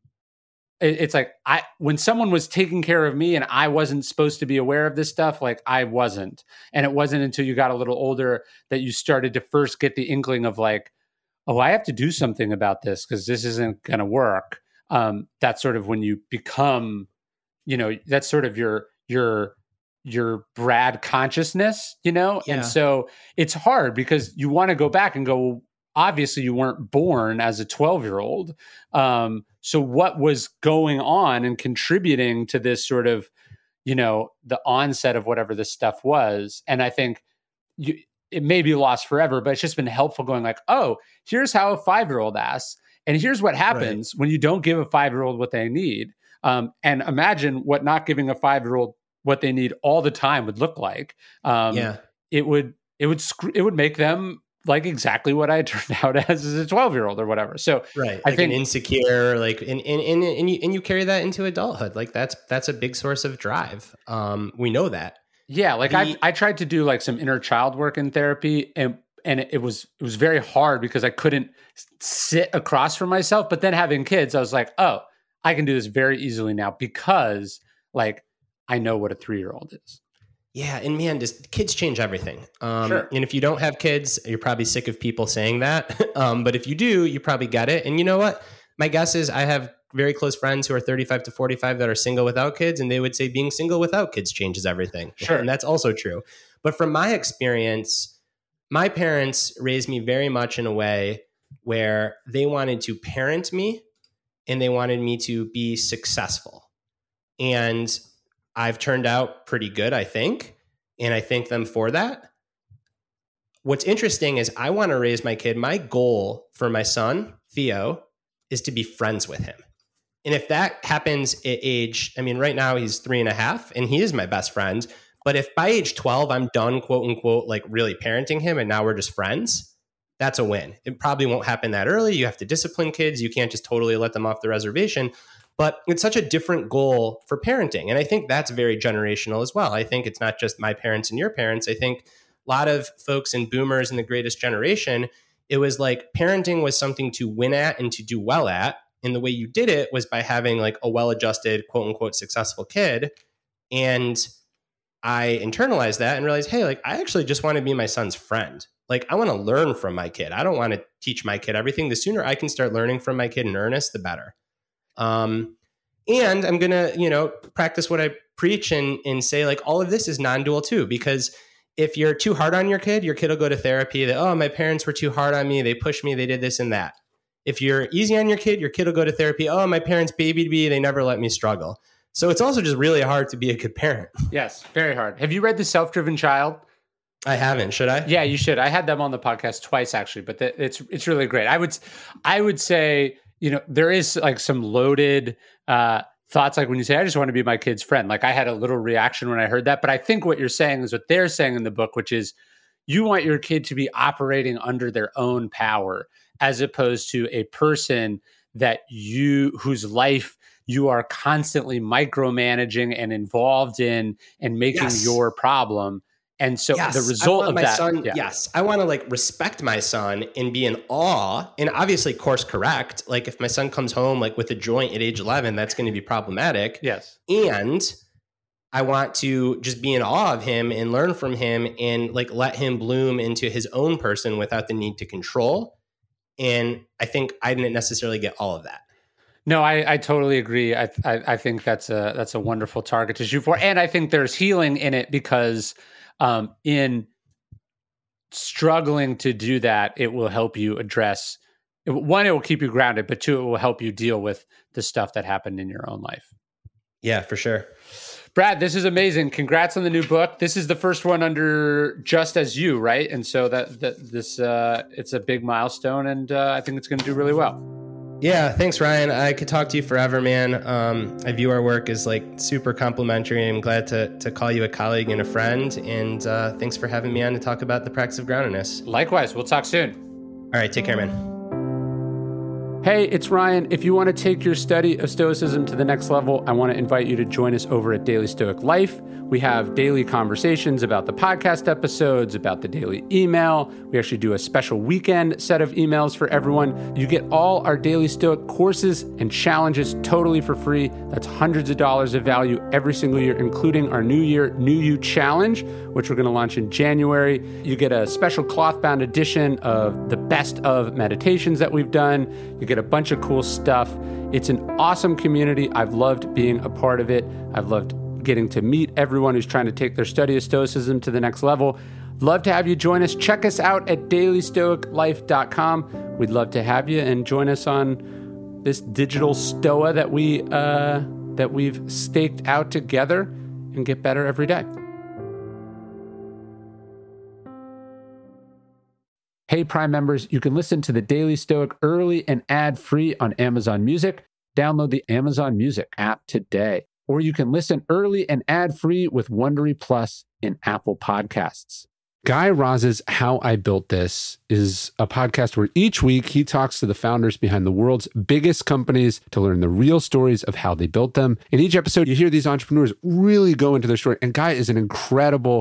it's like I when someone was taking care of me and I wasn't supposed to be aware of this stuff, like I wasn't. And it wasn't until you got a little older that you started to first get the inkling of like, oh, I have to do something about this because this isn't going to work. Um, that's sort of when you become, you know, that's sort of your your your Brad consciousness, you know? Yeah. And so it's hard because you want to go back and go, well, obviously you weren't born as a twelve-year-old. Um, so what was going on and contributing to this sort of, you know, the onset of whatever this stuff was? And I think you, it may be lost forever, but it's just been helpful going like, oh, here's how a five-year-old asks. And here's what happens right. when you don't give a five-year-old what they need. Um, and imagine what not giving a five-year-old what they need all the time would look like. Um, yeah. It would, it would, sc- it would make them like exactly what I turned out as, as a twelve-year-old or whatever. So right, I like think an insecure, like, and, and, and, and, you, and you carry that into adulthood. Like that's, that's a big source of drive. Um, we know that. Yeah. Like the, I, I tried to do like some inner child work in therapy, and, and it was, it was very hard because I couldn't sit across from myself. But then having kids, I was like, oh, I can do this very easily now because like, I know what a three-year-old is. Yeah. And man, just kids change everything. Um, Sure. And if you don't have kids, you're probably sick of people saying that. um, but if you do, you probably get it. And you know what? My guess is I have very close friends who are thirty-five to forty-five that are single without kids. And they would say being single without kids changes everything. Sure. And that's also true. But from my experience, my parents raised me very much in a way where they wanted to parent me and they wanted me to be successful. And I've turned out pretty good, I think. And I thank them for that. What's interesting is I want to raise my kid. My goal for my son, Theo, is to be friends with him. And if that happens at age, I mean, right now he's three and a half and he is my best friend. But if by age twelve, I'm done, quote unquote, like really parenting him and now we're just friends, that's a win. It probably won't happen that early. You have to discipline kids. You can't just totally let them off the reservation. But it's such a different goal for parenting. And I think that's very generational as well. I think it's not just my parents and your parents. I think a lot of folks and boomers in the greatest generation, it was like parenting was something to win at and to do well at. And the way you did it was by having like a well-adjusted, quote unquote, successful kid. And I internalized that and realized, hey, like I actually just want to be my son's friend. Like I want to learn from my kid. I don't want to teach my kid everything. The sooner I can start learning from my kid in earnest, the better. Um, and I'm going to, you know, practice what I preach and, and say like all of this is non-dual too, because if you're too hard on your kid, your kid will go to therapy that, oh, my parents were too hard on me. They pushed me. They did this and that. If you're easy on your kid, your kid will go to therapy. Oh, my parents babied me. They never let me struggle. So it's also just really hard to be a good parent. Yes, very hard. Have you read The Self-Driven Child? I haven't. Should I? Yeah, you should. I had them on the podcast twice actually, but the, it's it's really great. I would I would say, you know, there is like some loaded uh, thoughts, like when you say, I just want to be my kid's friend. Like I had a little reaction when I heard that, but I think what you're saying is what they're saying in the book, which is you want your kid to be operating under their own power, as opposed to a person that you whose life you are constantly micromanaging and involved in and making Yes. your problem. And so yes, the result I want of my that, son, yeah. yes, I want to like respect my son and be in awe and obviously course correct. Like if my son comes home like with a joint at age eleven, that's going to be problematic. Yes. And I want to just be in awe of him and learn from him and like let him bloom into his own person without the need to control. And I think I didn't necessarily get all of that. No, I, I totally agree. I, I I think that's a that's a wonderful target to shoot for, and I think there's healing in it because um, in struggling to do that, it will help you address one. It will keep you grounded, but two, it will help you deal with the stuff that happened in your own life. Yeah, for sure. Brad, this is amazing. Congrats on the new book. This is the first one under Just As You, right? And so that that this uh, it's a big milestone, and uh, I think it's going to do really well. Yeah, thanks, Ryan. I could talk to you forever, man. Um, I view our work as like super complimentary. I'm glad to to call you a colleague and a friend. And uh, thanks for having me on to talk about the practice of groundedness. Likewise, we'll talk soon. All right, take care, man. Hey, it's Ryan. If you want to take your study of Stoicism to the next level, I want to invite you to join us over at Daily Stoic Life. We have daily conversations about the podcast episodes, about the daily email. We actually do a special weekend set of emails for everyone. You get all our Daily Stoic courses and challenges totally for free. That's hundreds of dollars of value every single year, including our New Year, New You Challenge, which we're going to launch in January. You get a special cloth-bound edition of the best of meditations that we've done. You get a bunch of cool stuff. It's an awesome community. I've loved being a part of it. I've loved getting to meet everyone who's trying to take their study of Stoicism to the next level. Love to have you join us. Check us out at daily stoic life dot com. We'd love to have you and join us on this digital stoa that we uh, that we've staked out together and get better every day. Hey, Prime members, you can listen to the Daily Stoic early and ad-free on Amazon Music. Download the Amazon Music app today. Or you can listen early and ad-free with Wondery Plus in Apple Podcasts. Guy Raz's How I Built This is a podcast where each week he talks to the founders behind the world's biggest companies to learn the real stories of how they built them. In each episode, you hear these entrepreneurs really go into their story. And Guy is an incredible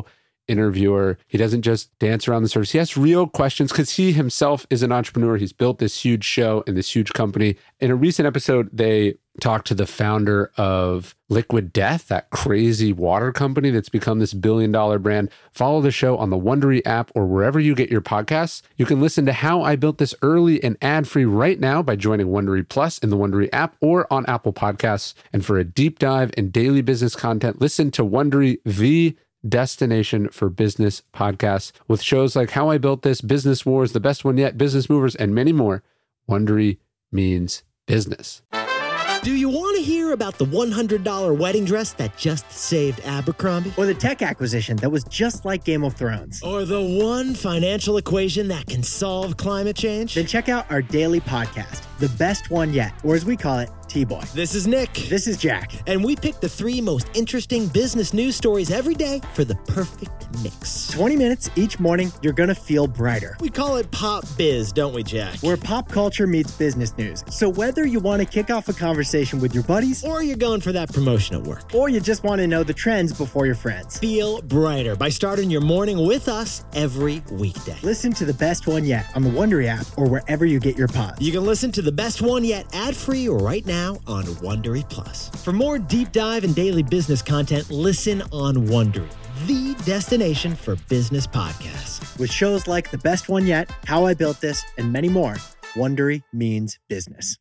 interviewer. He doesn't just dance around the surface. He asks real questions because he himself is an entrepreneur. He's built this huge show and this huge company. In a recent episode, they talked to the founder of Liquid Death, that crazy water company that's become this billion dollar brand. Follow the show on the Wondery app or wherever you get your podcasts. You can listen to how I built this early and ad-free right now by joining Wondery Plus in the Wondery app or on Apple Podcasts. And for a deep dive in daily business content, listen to Wondery, the destination for business podcasts, with shows like How I Built This, Business Wars, The Best One Yet, Business Movers, and many more. Wondery means business. Do you want to hear about the one hundred dollars wedding dress that just saved Abercrombie? Or the tech acquisition that was just like Game of Thrones? Or the one financial equation that can solve climate change? Then check out our daily podcast, The Best One Yet, or as we call it, T-Boy. This is Nick. This is Jack. And we pick the three most interesting business news stories every day for the perfect mix. twenty minutes each morning, you're going to feel brighter. We call it Pop Biz, don't we, Jack? Where pop culture meets business news. So whether you want to kick off a conversation with your buddies, or you're going for that promotion at work, or you just want to know the trends before your friends, feel brighter by starting your morning with us every weekday. Listen to The Best One Yet on the Wondery app or wherever you get your pods. You can listen to The Best One Yet ad-free right now on Wondery Plus. For more deep dive and daily business content, listen on Wondery, the destination for business podcasts. With shows like The Best One Yet, How I Built This, and many more, Wondery means business.